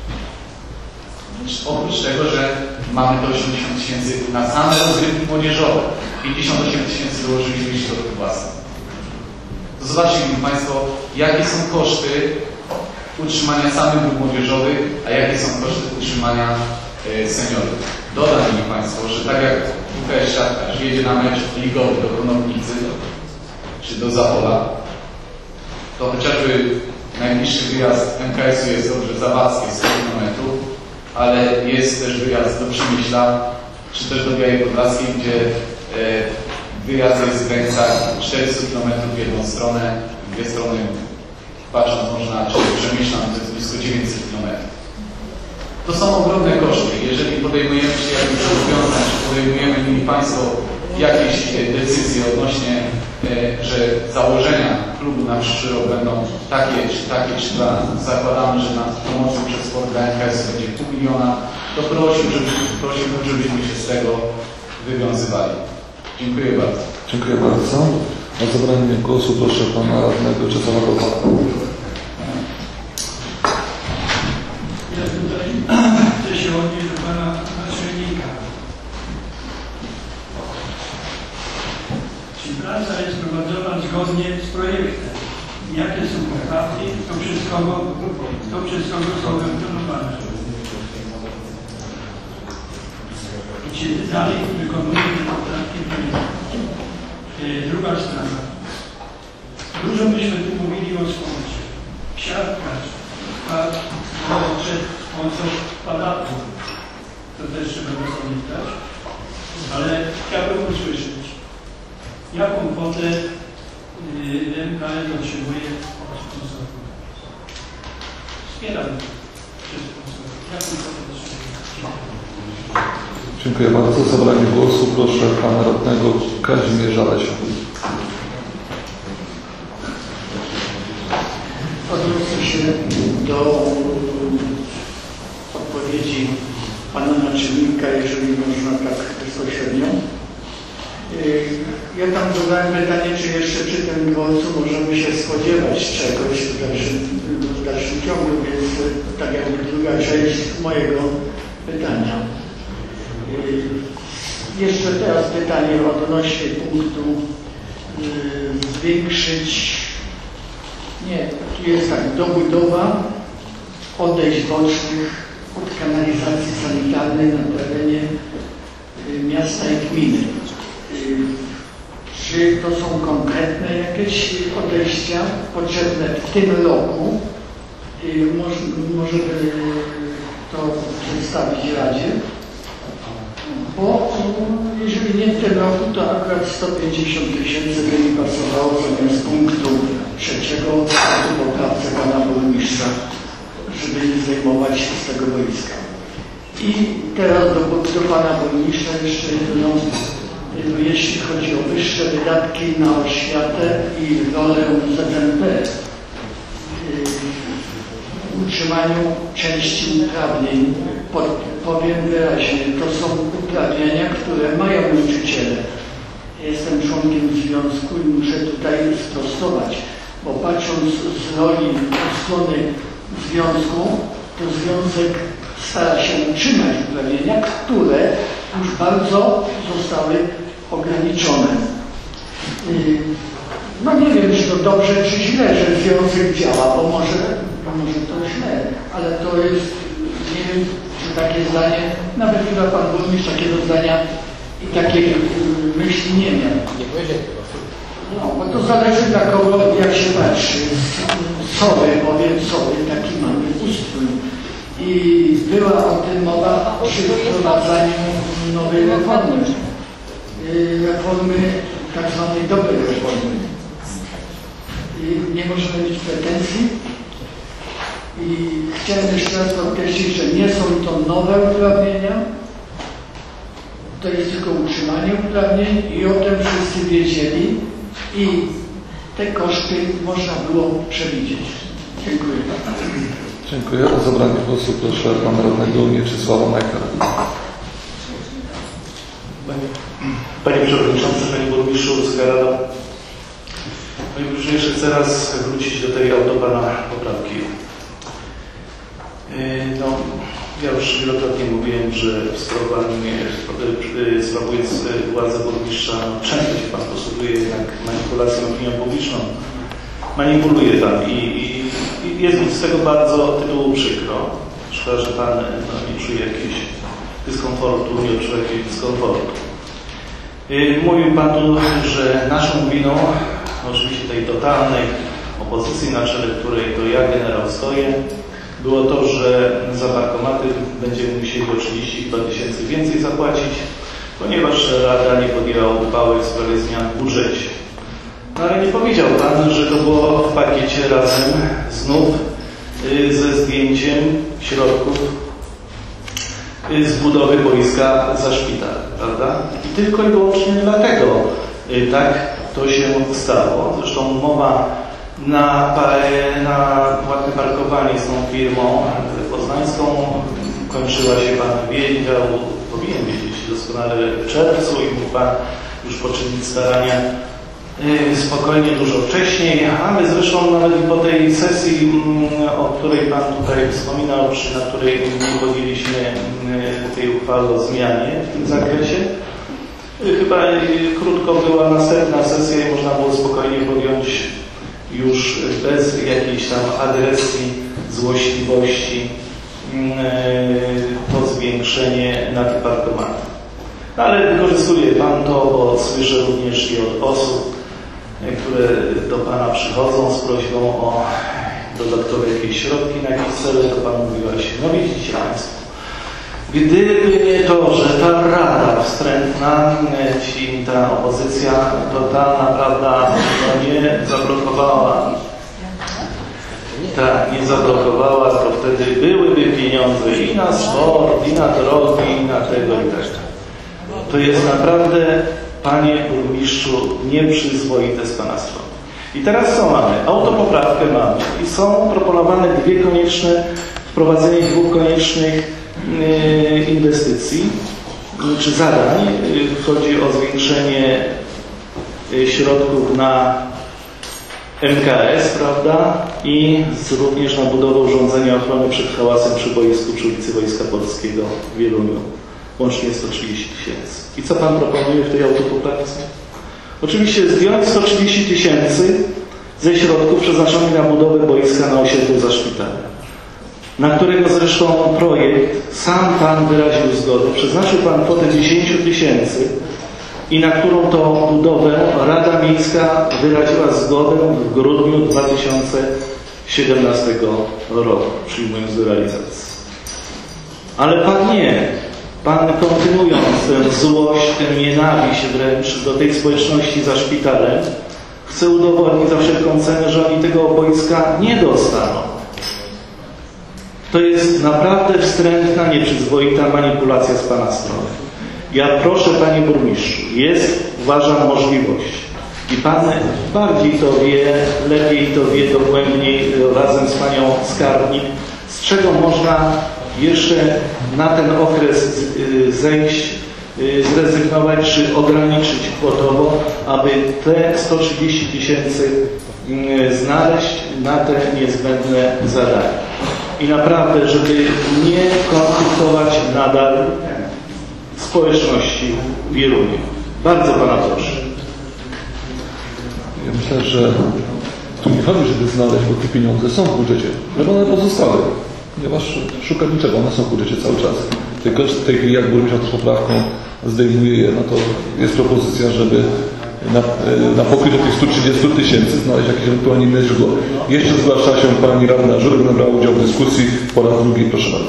Oprócz tego, że mamy te osiemdziesiąt tysięcy na same rozgrywki młodzieżowe. pięćdziesiąt osiem tysięcy dołożyliśmy środków własnych. To zobaczcie Państwo, jakie są koszty utrzymania samych grup młodzieżowych, a jakie są koszty utrzymania y, seniorów. Dodam mi Państwo, że tak jak U K S siatkarz jedzie na mecz ligowy do Konopnicy czy do Zapola, to chociażby najbliższy wyjazd M K S-u jest dobrze Zawadzkie, sto kilometrów, ale jest też wyjazd do Przemyśla czy też do Białej Podlaskiej, gdzie y, wyjazd jest w granicach czterysta kilometrów w jedną stronę, w dwie strony. Patrząc można, czy Przemyślam, to jest blisko dziewięćset kilometrów. To są ogromne koszty. Jeżeli podejmujemy się jakichś zobowiązań, czy podejmujemy, Mili Państwo, jakieś decyzje odnośnie, że założenia klubu na przyszły rok będą takie, czy takie, czy dwa, zakładamy, że na promocję przez sport dla N K S będzie pół miliona, to prosił, żeby, prosiłbym, żebyśmy się z tego wywiązywali. Dziękuję bardzo. Dziękuję bardzo. O zabranie głosu proszę pana radnego Czesława Kopala. praca jest prowadzona zgodnie z projektem. Jakie są poprawki, to przez kogo, to przez kogo są wykonane. I czy dalej wykonuje te poprawki projektu. Druga sprawa. Dużo myśmy tu mówili o sporcie. Siatkarz, przed sponsor palatu. To też trzeba zapamiętać. Ale chciałbym usłyszeć, jaką kwotę M K S otrzymuje od sponsorów. Wspieram przez sponsorów. Jaką kwotę otrzymuje? Dziękuję bardzo. Za zabranie głosu proszę pana radnego Kazimierza Lesia. Odniosę się do odpowiedzi pana naczelnika, jeżeli można tak bezpośrednio. Ja tam zadałem pytanie, czy jeszcze przy tym dworcu możemy się spodziewać czegoś w dalszym, w dalszym ciągu, więc tak jakby druga część mojego pytania. Jeszcze teraz pytanie odnośnie punktu zwiększyć, nie, tu jest tak, dobudowa odejść bocznych od kanalizacji sanitarnej na terenie miasta i gminy. Czy to są konkretne jakieś odejścia potrzebne w tym roku? Może, może to przedstawić Radzie? Bo jeżeli nie w tym roku, to akurat sto pięćdziesiąt tysięcy by mi pasowało zamiast punktu trzeciego w poprawce pana burmistrza, żeby nie zajmować z tego boiska. I teraz do, do pana burmistrza jeszcze jedno, jeśli chodzi o wyższe wydatki na oświatę i rolę Z N P w utrzymaniu części uprawnień. Powiem wyraźnie, to są uprawnienia, które mają nauczyciele. Jestem członkiem związku i muszę tutaj sprostować, bo patrząc z roli strony związku, to związek stara się utrzymać uprawnienia, które już bardzo zostały ograniczone. No nie wiem, czy to dobrze, czy źle, że związek działa, bo może, może to źle, ale to jest, nie wiem, czy takie zdanie, nawet chyba pan burmistrz takiego zdania i takiej myśli nie miał. Nie powiedział tego. No, bo to zależy dla kogo, jak się patrzy. Sowy, powiem sowy, taki mamy ustrój. I była o tym mowa przy wprowadzaniu nowej reformy. Reformy, tak zwanej dobrej reformy. I nie możemy mieć pretensji. I chciałem jeszcze raz podkreślić, że nie są to nowe uprawnienia. To jest tylko utrzymanie uprawnień i o tym wszyscy wiedzieli. I te koszty można było przewidzieć. Dziękuję. Dziękuję. O zabranie głosu proszę pana radnego Mieczysława Majka. Panie, Panie Przewodniczący, Panie Burmistrzu, Wysoka Rado. Panie Burmistrzu, jeszcze chcę raz wrócić do tej autobana poprawki. No, ja już wielokrotnie mówiłem, że w sprawując władzę burmistrza, często się Pan posługuje jednak manipulacją opinią publiczną. Manipuluje Pan i, i, i jest mi z tego bardzo tytułu przykro. Szkoda, że Pan no, nie czuje jakiegoś dyskomfortu, nie odczuwa jakiegoś dyskomfortu. Mówił Pan tu, że naszą winą, oczywiście tej totalnej opozycji, na czele której to ja, generał, stoję, było to, że za bankomaty będziemy musieli o trzydzieści dwa tysięcy więcej zapłacić, ponieważ Rada nie podjęła uchwały w sprawie zmian w budżecie. No ale nie powiedział Pan, że to było w pakiecie razem znów ze zdjęciem środków z budowy boiska za szpital, prawda? I tylko i wyłącznie dlatego tak to się stało. Zresztą umowa na, na płatne parkowanie z tą firmą poznańską kończyła się, Pan wiedział, powinien wiedzieć doskonale w czerwcu i mógł Pan już poczynić starania spokojnie dużo wcześniej, ale zresztą nawet i po tej sesji, o której Pan tutaj wspominał, na której nie podjęliśmy tej uchwały o zmianie w tym zakresie, chyba krótko była następna sesja i można było spokojnie podjąć już bez jakiejś tam agresji, złośliwości to zwiększenie na te parkomaty. No, ale wykorzystuje Pan to, bo słyszę również i od osób, które do Pana przychodzą z prośbą o dodatkowe jakieś środki na jakieś cele, to Pan mówi właśnie, no widzicie Państwo, gdyby nie to, że ta rada wstrętna, ci, ta opozycja totalna, prawda, no nie zablokowała, tak, nie zablokowała, to wtedy byłyby pieniądze i na sport, i na drogi, i na tego, i tak. To jest naprawdę, Panie Burmistrzu, nieprzyzwoite z Pana strony. I teraz co mamy? Autopoprawkę mamy i są proponowane dwie konieczne, wprowadzenie dwóch koniecznych yy, inwestycji czy zadań. Yy, chodzi o zwiększenie yy, środków na M K S, prawda? I z, również na budowę urządzenia ochrony przed hałasem przy boisku przy ulicy Wojska Polskiego w Wieluniu. Łącznie sto trzydzieści tysięcy. I co Pan proponuje w tej autopoprawce? Oczywiście zdjąć sto trzydzieści tysięcy ze środków przeznaczonych na budowę boiska na osiedlu za szpitalem, na którego zresztą projekt sam Pan wyraził zgodę. Przeznaczył Pan kwotę dziesięć tysięcy i na którą to budowę Rada Miejska wyraziła zgodę w grudniu dwa tysiące siedemnastego roku, przyjmując do realizacji. Ale Pan nie. Pan, kontynuując tę złość, tę nienawiść wręcz do tej społeczności za szpitalem, chce udowodnić za wszelką cenę, że oni tego boiska nie dostaną. To jest naprawdę wstrętna, nieprzyzwoita manipulacja z Pana strony. Ja proszę, Panie Burmistrzu, jest, uważam, możliwość i Pan bardziej to wie, lepiej to wie, dogłębniej razem z Panią Skarbnik, z czego można jeszcze na ten okres zejść, zrezygnować czy ograniczyć kwotowo, aby te sto trzydzieści tysięcy znaleźć na te niezbędne zadania. I naprawdę, żeby nie konfliktować nadal społeczności w Wieluniu. Bardzo Pana proszę. Ja myślę, że tu nie chodzi, żeby znaleźć, bo te pieniądze są w budżecie, żeby one pozostały. Ponieważ szukać niczego, one są w budżecie cały czas. Tylko w tej chwili, jak burmistrz tą poprawką zdejmuje je, no to jest propozycja, żeby na, na pokrycie tych stu trzydziestu tysięcy znaleźć jakieś ewentualnie inne źródło. Jeszcze zgłasza się Pani Radna Żurek, która brała udział w dyskusji po raz drugi. Proszę bardzo.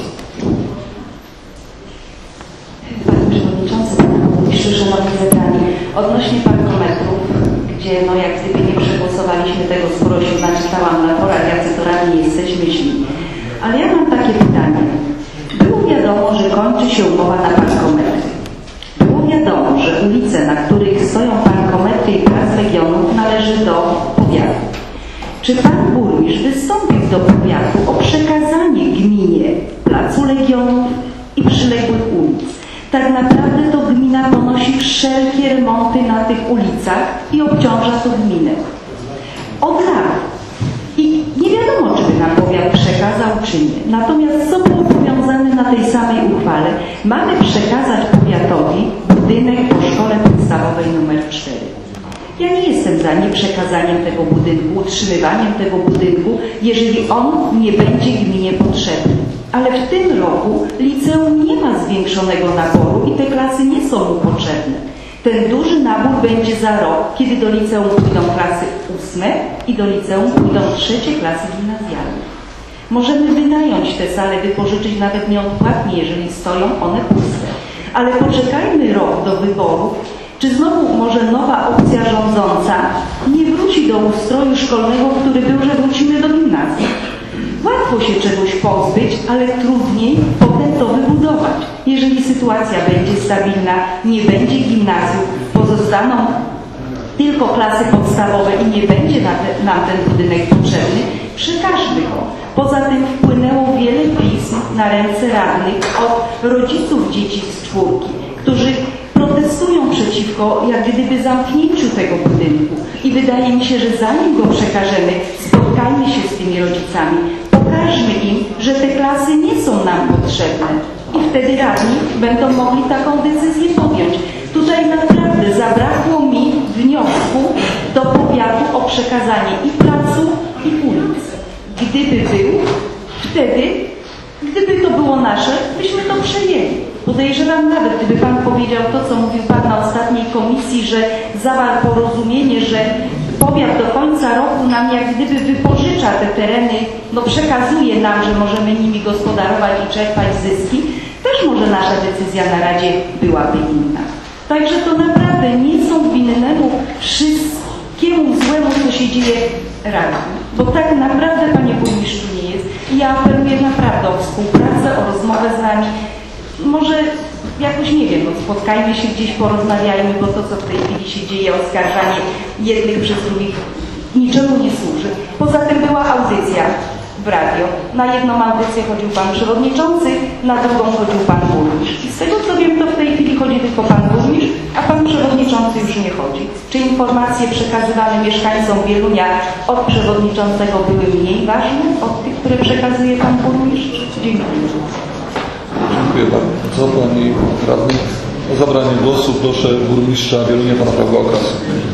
Panie Przewodniczący, Panie Burmistrzu, Szanowni Zebrani, odnośnie parkometrów, gdzie no jak gdyby nie przegłosowaliśmy tego, skoro się naczytałam na torach, jacy torami jesteśmy źli. Ale ja mam takie pytanie. Było wiadomo, że kończy się umowa na parkometry. Było wiadomo, że ulice, na których stoją parkometry i Plac Legionów, należy do powiatu. Czy Pan Burmistrz wystąpił do powiatu o przekazanie gminie Placu Legionów i przyległych ulic? Tak naprawdę to gmina ponosi wszelkie remonty na tych ulicach i obciąża to gminę. Od lat. I nie wiadomo, czy by nam powiat przekazał, czy nie. Natomiast są obowiązane na tej samej uchwale. Mamy przekazać powiatowi budynek po szkole podstawowej numer cztery. Ja nie jestem za nieprzekazaniem tego budynku, utrzymywaniem tego budynku, jeżeli on nie będzie gminie potrzebny. Ale w tym roku liceum nie ma zwiększonego naboru i te klasy nie są mu potrzebne. Ten duży nabór będzie za rok, kiedy do liceum pójdą klasy ósme i do liceum pójdą trzecie klasy gimnazjalne. Możemy wynająć te sale, wypożyczyć nawet nieodpłatnie, jeżeli stoją one puste. Ale poczekajmy rok do wyborów, czy znowu może nowa opcja rządząca nie wróci do ustroju szkolnego, który był, że wrócimy do gimnazjum. Łatwo się czegoś pozbyć, ale trudniej potem to wybudować. Jeżeli sytuacja będzie stabilna, nie będzie gimnazjum, pozostaną tylko klasy podstawowe i nie będzie nam ten budynek potrzebny, przekażmy go. Poza tym wpłynęło wiele pism na ręce radnych od rodziców dzieci z czwórki, którzy protestują przeciwko jak gdyby zamknięciu tego budynku. I wydaje mi się, że zanim go przekażemy, spotkajmy się z tymi rodzicami, pokażmy im, że te klasy nie są nam potrzebne. I wtedy radni będą mogli taką decyzję podjąć. Tutaj naprawdę zabrakło mi wniosku do powiatu o przekazanie i placu, i ulic. Gdyby był, wtedy, gdyby to było nasze, byśmy to przejęli. Podejrzewam nawet, gdyby Pan powiedział to, co mówił Pan na ostatniej komisji, że zawarł porozumienie, że powiat do końca roku nam jak gdyby wypożycza te tereny, no przekazuje nam, że możemy nimi gospodarować i czerpać zyski, też może nasza decyzja na Radzie byłaby inna. Także to naprawdę nie są winnemu wszystkiemu złemu, co się dzieje radni. Bo tak naprawdę, Panie Burmistrzu, nie jest. I ja apeluję naprawdę o współpracę, o rozmowę z nami. Może jakoś, nie wiem, no spotkajmy się gdzieś, porozmawiajmy, bo to, co w tej chwili się dzieje, oskarżanie jednych przez drugich, niczemu nie służy. Poza tym była audycja w radio. Na jedną audycję chodził Pan Przewodniczący, na drugą chodził Pan Burmistrz. I z tego, co wiem, to w tej chwili chodzi tylko Pan Burmistrz, a Pan Przewodniczący już nie chodzi. Czy informacje przekazywane mieszkańcom Wielunia od Przewodniczącego były mniej ważne od tych, które przekazuje Pan Burmistrz? Dziękuję. Dziękuję bardzo. Pani Radny. O zabranie głosu proszę burmistrza Wielunia, Pana Pawła Okasy.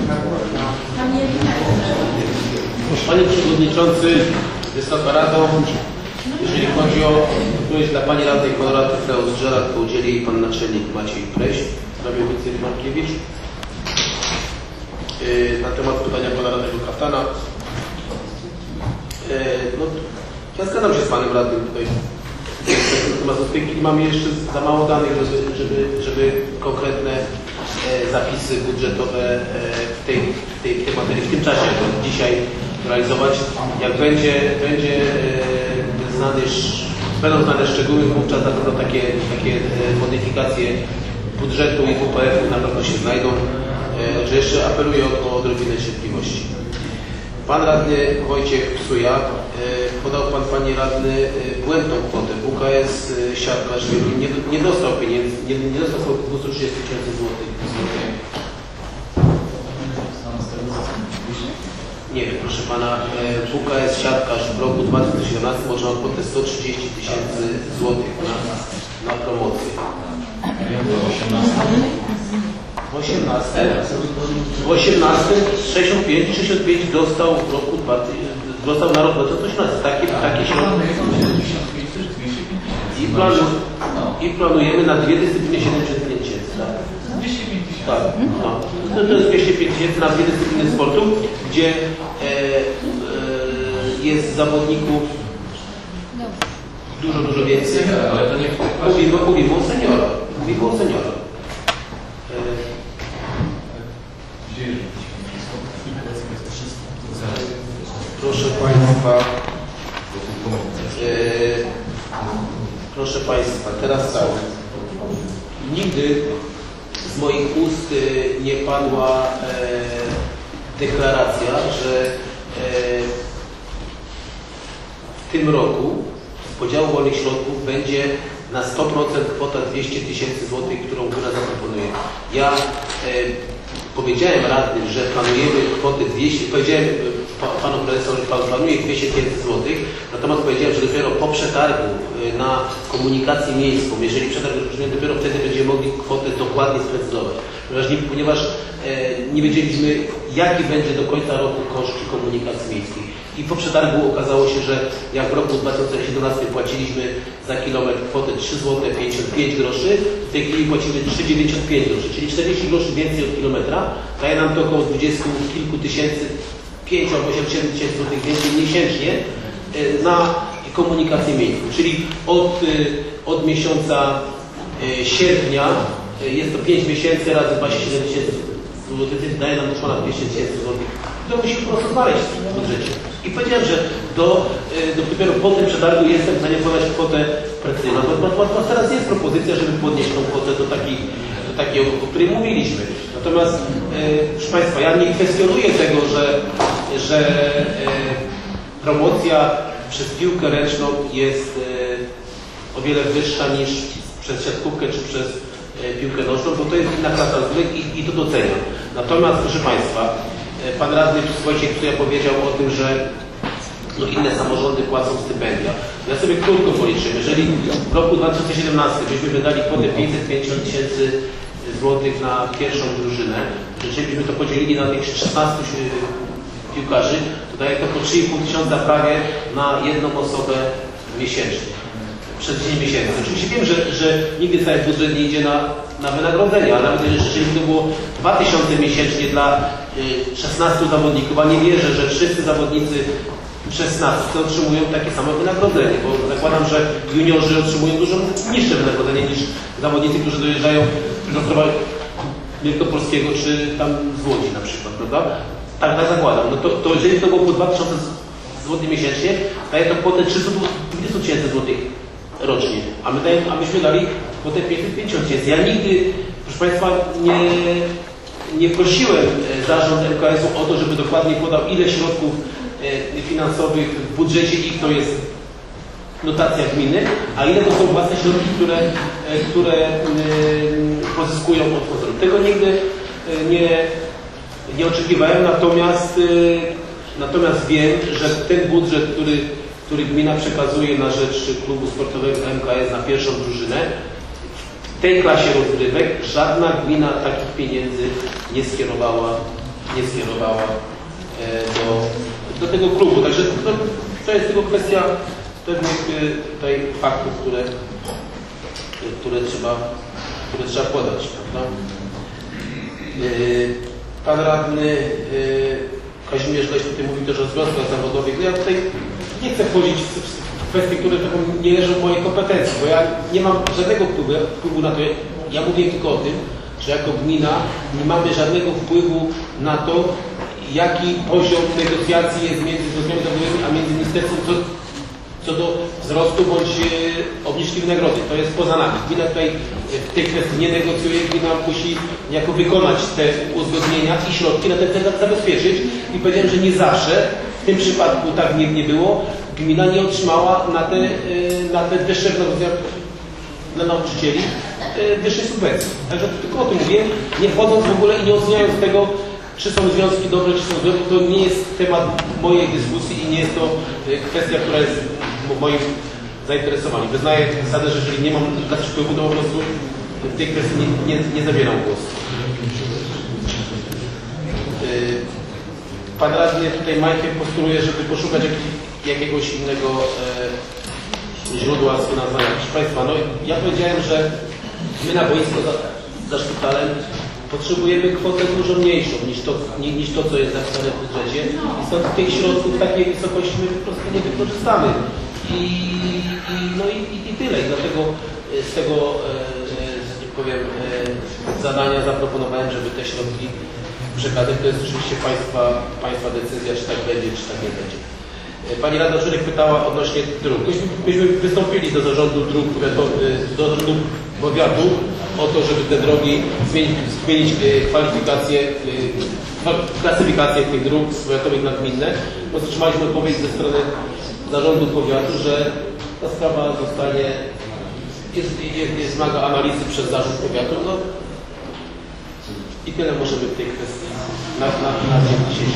Panie Przewodniczący, Wysoka Rado, jeżeli chodzi o odpowiedź dla Pani Radnej Konrady Freus-Żerat, to udzieli jej Pan Naczelnik Maciej Pleś, Radiowicy Markiewicz. Yy, na temat pytania Pana Radnego Kaftana. Yy, no, ja zgadzam się z Panem Radnym tutaj. Natomiast w tej chwili mamy jeszcze za mało danych, żeby, żeby, żeby konkretne e, zapisy budżetowe e, w, tej, w, tej, w tej materii, w tym czasie dzisiaj realizować. Jak będzie, będzie e, znany, będą znane szczegóły, wówczas na pewno takie, takie e, modyfikacje budżetu i W P F-u na pewno się znajdą. E, że jeszcze apeluję o, o odrobinę cierpliwości. Pan radny Wojciech Psuja, podał Pan, Panie radny, błędną kwotę. W K S siatkarz nie, nie dostał pieniędzy, nie, nie dostał dwieście trzydzieści tysięcy złotych. Nie wiem, proszę Pana, W K S siatkarz w roku dwa tysiące siedemnastym otrzymał kwotę sto trzydzieści tysięcy złotych na, na promocję. W osiemnastym, w osiemnastym sześćdziesiąt pięć, sześćdziesiąt pięć dostał w roku dostał na rok dwa tysiące osiemnasty. Takie, takie środki. I, planu, I planujemy na dwie dyscypliny siedemdziesiąt pięć tysięcy. Tak? Tak. No. To, to jest dwieście pięć tysięcy na dwie dyscypliny sportu, gdzie e, e, jest zawodników dużo, dużo więcej. Ale to nie mówimy, mówimy o seniora. Mówimy o seniora. Proszę Państwa, yy, proszę Państwa, teraz tak. Nigdy z moich ust yy, nie padła yy, deklaracja, że yy, w tym roku z podziału wolnych środków będzie na sto procent kwota dwieście tysięcy złotych, którą góra zaproponuje. Ja yy, powiedziałem radnym, że planujemy kwotę dwieście, powiedziałem Panu Prezesowi, że Pan planuje dwieście tysięcy złotych, natomiast powiedziałem, że dopiero po przetargu na komunikację miejską, jeżeli przetarg rozpoczniemy, dopiero wtedy będziemy mogli kwotę dokładnie sprecyzować. Ponieważ nie, ponieważ e, nie wiedzieliśmy, jaki będzie do końca roku koszt komunikacji miejskiej. I po przetargu okazało się, że jak w roku dwa tysiące siedemnastym płaciliśmy za kilometr kwotę trzy złote pięćdziesiąt pięć groszy, w tej chwili płacimy trzy złote dziewięćdziesiąt pięć groszy, czyli czterdzieści groszy więcej od kilometra, daje nam to około dwudziestu kilku tysięcy, pięć albo osiem tysięcy złotych więcej miesięcznie na komunikację miejską. Czyli od, od miesiąca sierpnia jest to pięć miesięcy razy dwadzieścia siedem tysięcy złotych, daje nam już ponad dwieście tysięcy złotych. To musimy po prostu znaleźć w budżecie. I powiedziałem, że do, do dopiero po tym przetargu jestem w stanie podać kwotę precyzyjną. Natomiast teraz jest propozycja, żeby podnieść tą kwotę do takiej, do takiej o której mówiliśmy. Natomiast, e, proszę Państwa, ja nie kwestionuję tego, że, że e, promocja przez piłkę ręczną jest e, o wiele wyższa niż przez siatkówkę czy przez e, piłkę nożną, bo to jest inna klasa złych i, i to doceniam. Natomiast, proszę Państwa, Pan radny Wojciech Psuja powiedział o tym, że no, inne samorządy płacą stypendia. Ja sobie krótko policzyłem. Jeżeli w roku dwa tysiące siedemnastym byśmy wydali kwotę pięćset pięćdziesiąt tysięcy złotych na pierwszą drużynę, jeżeli byśmy to podzielili na tych szesnastu piłkarzy, to daje to po trzy i pół tysiąca prawie na jedną osobę miesięcznie. Przez dziesięć miesięcy. Oczywiście wiem, że, że nigdy cały budżet nie idzie na, na wynagrodzenia, ale nawet jeżeli to było dwa tysiące miesięcznie dla y, szesnastu zawodników, a nie wierzę, że wszyscy zawodnicy szesnastu otrzymują takie samo wynagrodzenie, bo zakładam, że juniorzy otrzymują dużo niższe wynagrodzenie niż zawodnicy, którzy dojeżdżają z Ostrowa Wielkopolskiego czy tam z Łodzi na przykład, prawda? Tak, tak zakładam. No to, to jeżeli to było po dwa tysiące złotych miesięcznie, daje to kwotę trzysta dwadzieścia tysięcy złotych rocznie, a, my dajemy, a myśmy dali kwotę pięćset pięćdziesiąt tysięcy. Ja nigdy, proszę Państwa, nie, nie prosiłem zarząd M K S-u o to, żeby dokładnie podał, ile środków finansowych w budżecie ich to jest dotacja gminy, a ile to są własne środki, które, które pozyskują od sponsorów. Tego nigdy nie, nie oczekiwałem, natomiast, natomiast wiem, że ten budżet, który, który gmina przekazuje na rzecz klubu sportowego M K S na pierwszą drużynę, w tej klasie rozgrywek żadna gmina takich pieniędzy nie skierowała, nie skierowała do, do tego klubu. Także to, to jest tylko kwestia pewnych tutaj faktów, które, które, trzeba, które trzeba podać. Prawda? Pan radny Kazimierz Leś tutaj mówi też o związkach zawodowych. Ja tutaj nie chcę wchodzić w kwestie, które nie leżą w mojej kompetencji, bo ja nie mam żadnego wpływu, wpływu na to. Ja mówię tylko o tym, że jako gmina nie mamy żadnego wpływu na to, jaki poziom negocjacji jest między związkami zawodowymi a między ministerstwem co, co do wzrostu bądź e, obniżki wynagrodzeń. To jest poza nami. Gmina tutaj w tej kwestii nie negocjuje, gmina musi niejako wykonać te uzgodnienia i środki na ten cel zabezpieczyć. I powiedziałem, że nie zawsze, w tym przypadku tak nie, nie było, gmina nie otrzymała na te, e, na te wyższe wynagrodzenia dla nauczycieli e, wyższej subwencji. Także tylko o tym mówię, nie wchodząc w ogóle i nie oceniając tego, czy są związki dobre, czy są złe, to nie jest temat mojej dyskusji i nie jest to kwestia, która jest w moim zainteresowaniu. Wyznaję zasadę, że jeżeli nie mam dla wpływu, to po prostu w tej kwestii nie, nie, nie zabieram głosu. Pan radny tutaj Majkiem postuluje, żeby poszukać jakiegoś innego e, źródła sfinansowania. Proszę Państwa, no ja powiedziałem, że my na boisko za, za szpitalem potrzebujemy kwotę dużo mniejszą niż to, niż to, co jest zapisane w budżecie i stąd tych środków w takiej wysokości my po prostu nie wykorzystamy. I, i, no i, i, i tyle. I dlatego z tego, że tak powiem, zadania zaproponowałem, żeby te środki przekazać. To jest oczywiście Państwa, państwa decyzja, czy tak będzie, czy tak nie będzie. Pani Radna Czurek pytała odnośnie dróg. Myśmy, myśmy wystąpili do zarządu dróg, do zarządu powiatu o to, żeby te drogi zmienić, zmienić kwalifikację, klasyfikację tych dróg powiatowych na gminne. Otrzymaliśmy odpowiedź ze strony zarządu powiatu, że ta sprawa zostanie, jest, jest, jest wymaga analizy przez zarząd powiatu. No, i tyle możemy w tej kwestii na, na, na dzień dzisiejszy.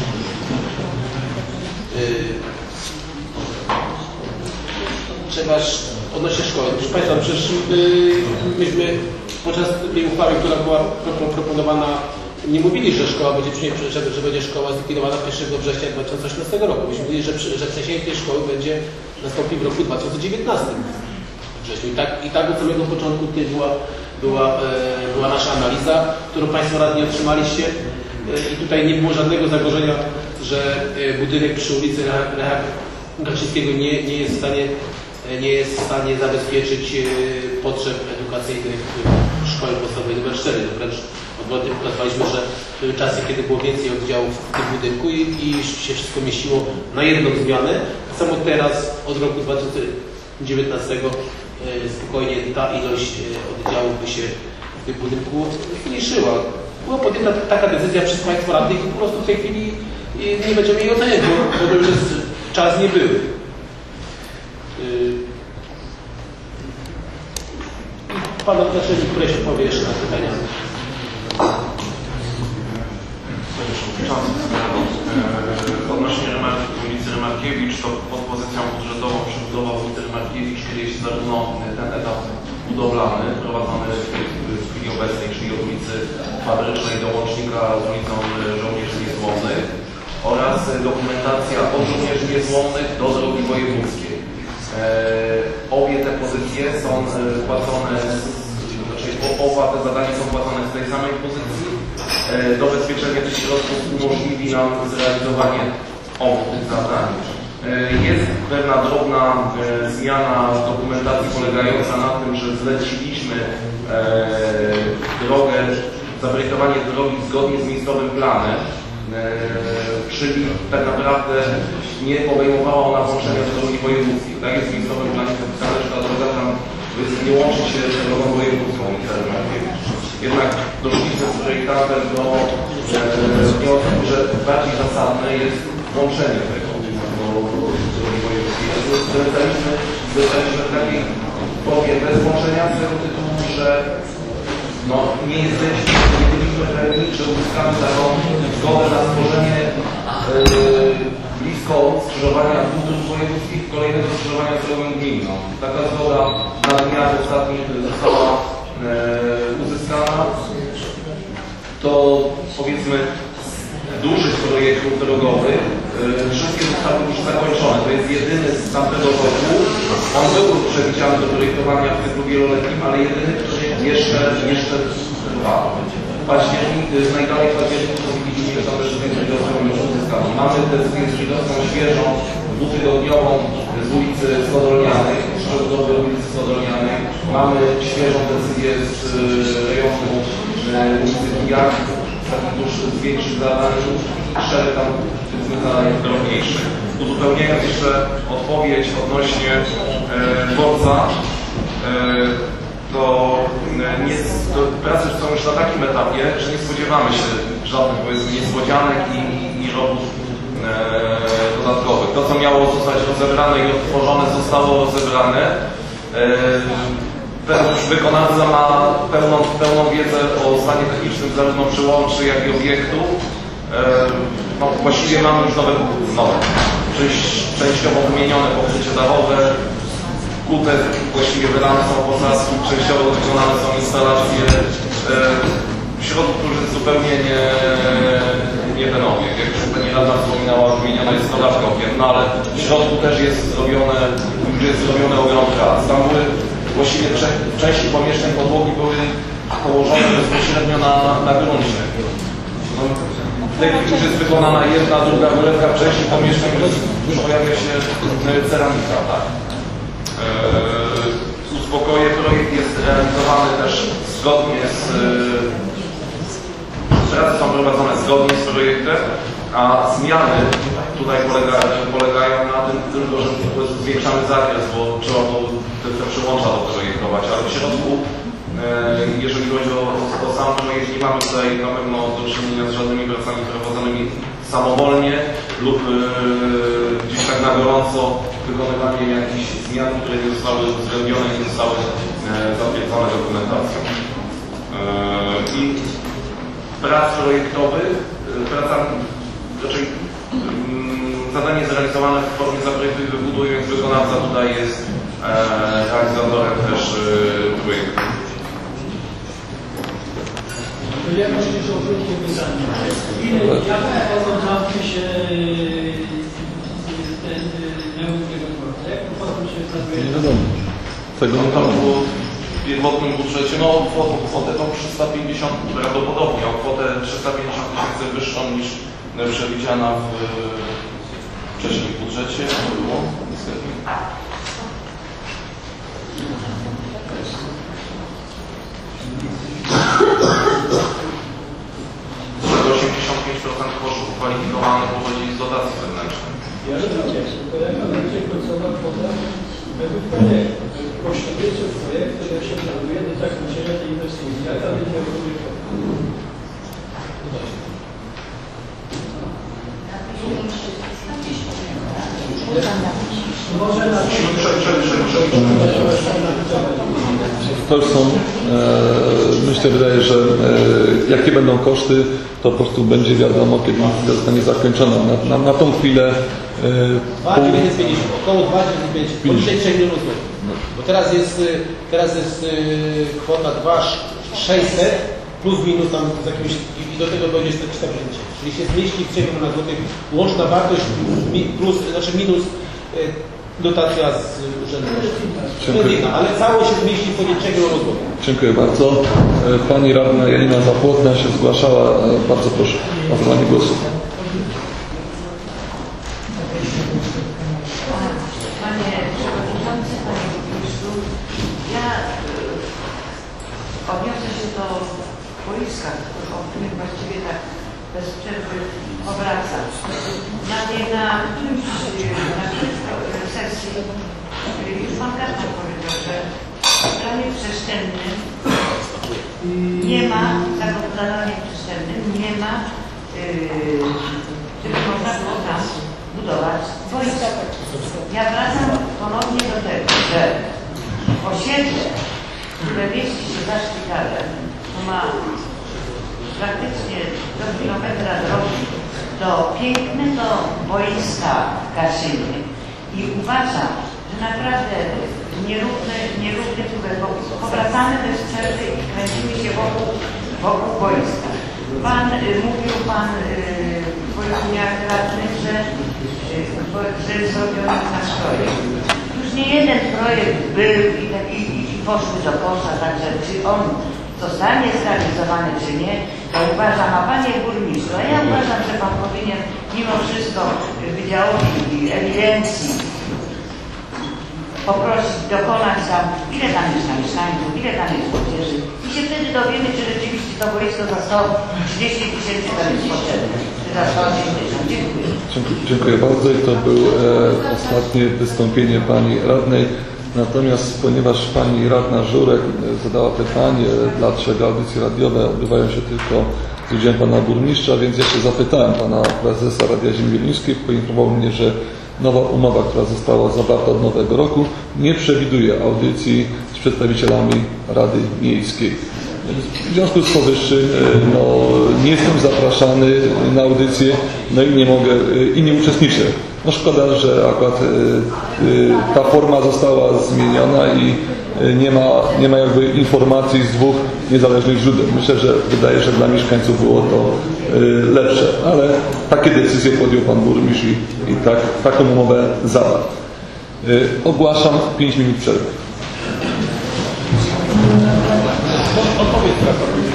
Trzeba odnośnie szkoły. Proszę Państwa, przecież yy, myśmy podczas tej uchwały, która była proponowana, nie mówili, że szkoła będzie, że, że będzie szkoła zlikwidowana pierwszego września dwa tysiące osiemnastego roku. Myśmy mówili, że, że przeniesienie tej szkoły będzie nastąpi w roku dwa tysiące dziewiętnastym. I tak, i tak od samego początku tutaj była, była, e, była nasza analiza, którą Państwo radni otrzymaliście e, i tutaj nie było żadnego zagrożenia, że e, budynek przy ulicy Lecha Kaczyńskiego nie, nie jest w stanie nie jest w stanie zabezpieczyć potrzeb edukacyjnych szkoły podstawowej numer cztery. Wręcz odwrotnie pokazywaliśmy, że były czasy, kiedy było więcej oddziałów w tym budynku i, i się wszystko mieściło na jedną zmianę. Samo teraz, od roku dwa tysiące dziewiętnastego spokojnie ta ilość oddziałów by się w tym budynku zmniejszyła. Była podjęta taka decyzja przez Państwa radnych i po prostu w tej chwili nie będziemy jej oceniać, bo, bo to już jest czas nie były. Pan naczelnik Kulesiu powie jeszcze na pytania. Odnośnie ulicy Rymarkiewicz, to pod pozycją budżetową przebudowa ulicy Rymarkiewicz, kiedy jest zarówno ten etap budowlany prowadzony w chwili obecnej, czyli od ulicy fabrycznej do łącznika z ulicą Żołnierzy Niezłomnych oraz dokumentacja od Żołnierzy Niezłomnych do drogi wojewódzkiej. Obie te pozycje są płacone, znaczy oba te zadania są płacone z tej samej pozycji. Dobezpieczenie tych środków umożliwi nam zrealizowanie obu tych zadań. Jest pewna drobna zmiana dokumentacji polegająca na tym, że zleciliśmy drogę, zaprojektowanie drogi zgodnie z miejscowym planem, czyli tak naprawdę nie obejmowała ona włączenia do drogi wojewódzkiej. Tak jest w miejscowym planie zapisane, że ta droga tam nie łączy się z drogą wojewódzką. Jednak doszliśmy z projektantem do wniosku, że bardziej zasadne jest włączenie tego do drogi wojewódzkiej. Zlecaliśmy, zlecaliśmy w takiej formie bez włączenia z tego tytułu, że no, nie jesteśmy, nie byliśmy pewni, że uzyskamy taką zgodę na stworzenie yy, blisko skrzyżowania dwóch dróg wojewódzkich kolejnego skrzyżowania z drogą gminną. Taka zgoda na dniach ostatnich została yy, uzyskana. To powiedzmy z dużych projektów drogowych yy, wszystkie zostały już zakończone. To jest jedyny z tamtego roku. On był przewidziany do projektowania w cyklu wieloletnim, ale jedyny, który jeszcze, jeszcze trwa. Październik, najdalej w październiku to widzimy, że decyzję żydowską już uzyskano. Mamy decyzję żydowską świeżą, dwutygodniową z ulicy Skodolnianej, z ulicy Skodolnianej. Mamy świeżą decyzję z rejonu ulicy Pijak, takich już z większych zadań, szereg tam zadań drobniejszych. Uzupełniając jeszcze odpowiedź odnośnie e, dworca, e, to, e, nie, to prace są już na takim etapie, że nie spodziewamy się żadnych powiedzmy niespodzianek i, i, i robót e, dodatkowych. To, co miało zostać rozebrane i odtworzone, zostało rozebrane. E, Wykonawca ma pełną, pełną wiedzę o stanie technicznym zarówno przyłączy, jak i obiektu. No, właściwie mamy już nowe, nowe część, częściowo wymienione pokrycie dachowe, kute, właściwie wydane są posadzki, częściowo wykonane są instalacje. W środku już jest zupełnie nie, nie ten obiekt. Jak już pani radna wspominała, wymieniona jest stodawka okienna, ale w środku też jest zrobione, już jest zrobione ogrom prac. Tam były właściwie w części pomieszczeń podłogi były położone bezpośrednio na, na gruncie. No, w tej chwili już jest wykonana jedna, druga wylewka, w części pomieszczeń już pojawia się ceramika. Tak. Eee, uspokoję, projekt jest realizowany też zgodnie z... Prace są prowadzone zgodnie z projektem, a zmiany tutaj polega, polegają na tym tylko, że zwiększamy zakres, bo trzeba było te, te przyłącza doprojektować, ale w środku, e, jeżeli chodzi o, o sam projekt, nie mamy tutaj na pewno do czynienia z żadnymi pracami prowadzonymi samowolnie lub e, gdzieś tak na gorąco wykonywaniem jakichś zmian, które nie zostały uwzględnione, nie zostały e, zatwierdzone dokumentacją. E, I prac projektowych, praca, raczej um, zadanie zrealizowane w formie zaprojektuj i wybuduj, więc wykonawca tutaj jest e, realizatorem też e, projektu. Ja może jeszcze o krótkie pytanie. Ile, jak zamknie się ten neum tego dworca? Jak potem się stawuje? Nie wiadomo. Tego nie wiadomo. W pierwotnym budżecie, no o kwotę tą trzysta pięćdziesiąt, prawdopodobnie o kwotę trzysta pięćdziesiąt tysięcy wyższą niż przewidziana w wcześniej w budżecie. Było niestety. osiemdziesiąt pięć procent kosztów kwalifikowanych pochodzi z dotacji zewnętrznej. Ja rozumiem, to jaka będzie końcowa kwota według projektu? Kosztujecie projekt, który się planuje do zakończenia tej inwestycji. Jaka będzie kwota? Może na To już są, e, myślę, wydaje, że e, jakie będą koszty, to po prostu będzie wiadomo, kiedy zostanie zakończona. Na, na, na tą chwilę dwa tysiące dziewięćset pięćdziesiąt, około dwa tysiące dziewięćset pięćdziesiąt, poniżej trzech milionów złotych. Bo teraz jest, teraz jest kwota dwa tysiące sześćset plus minus tam z jakimś, i do tego dojdzie czterysta pięćdziesiąt. Czyli się zmieści w trzech milionach złotych łączna wartość plus, znaczy minus y, dotacja z urzędu. Dziękuję. Ale całość się zmieści w kwocie trzech milionów złotych. Dziękuję bardzo. Pani radna Janina Zapłotna się zgłaszała. Bardzo proszę o zabranie głosu. Panie Przewodniczący, Panie Burmistrzu, ja odniosę się do boiska, o którym właściwie tak bez przerwy obracam. Na nie na którymś na którymś sesji już Pan Karczak powiedział, że w planie przestrzennym nie ma, w zagospodarowaniu przestrzennym nie ma, yy, żeby można było tam budować boiska. Ja wracam ponownie do tego, że osiedle, które mieści się za szpitalem, to ma praktycznie do kilometra drogi do pięknego boiska w Kaszynie i uważam, że naprawdę nierówny, nierówny tutaj, bo powracamy bez przerwy i kręcimy się wokół, wokół boiska. Pan, y, mówił Pan y, w pojawieniach radnych, że, y, że zrobiono nasz projekt. Już nie jeden projekt był i, i, i poszły do kosza, także czy on zostanie zrealizowany czy nie, to uważam, a Panie Burmistrzu, a ja uważam, że Pan powinien mimo wszystko Wydziałowi Ewidencji poprosić, dokonać tam, ile tam jest na mieszkańców, ile tam jest młodzieży i się wtedy dowiemy, czy rzeczywiście to boisko za sto trzydzieści tysięcy tam jest potrzebne, czy za sto osiemdziesiąt. Dziękuję. Dziękuję, dziękuję bardzo i to było e, ostatnie wystąpienie Pani Radnej. Natomiast ponieważ Pani Radna Żurek zadała pytanie, dlaczego audycje radiowe odbywają się tylko z udziałem Pana Burmistrza, więc jeszcze zapytałem Pana Prezesa Radia Ziemi Wielińskiej, poinformował mnie, że nowa umowa, która została zawarta od nowego roku, nie przewiduje audycji z przedstawicielami Rady Miejskiej. W związku z powyższym no, nie jestem zapraszany na audycję, no i nie mogę i nie uczestniczę. No szkoda, że akurat y, y, ta forma została zmieniona i y, nie ma, nie ma jakby informacji z dwóch niezależnych źródeł. Myślę, że wydaje, że dla mieszkańców było to y, lepsze, ale takie decyzje podjął Pan Burmistrz i, i tak, taką umowę zawarł. Y, ogłaszam pięć minut przerwy. Odpowiedź.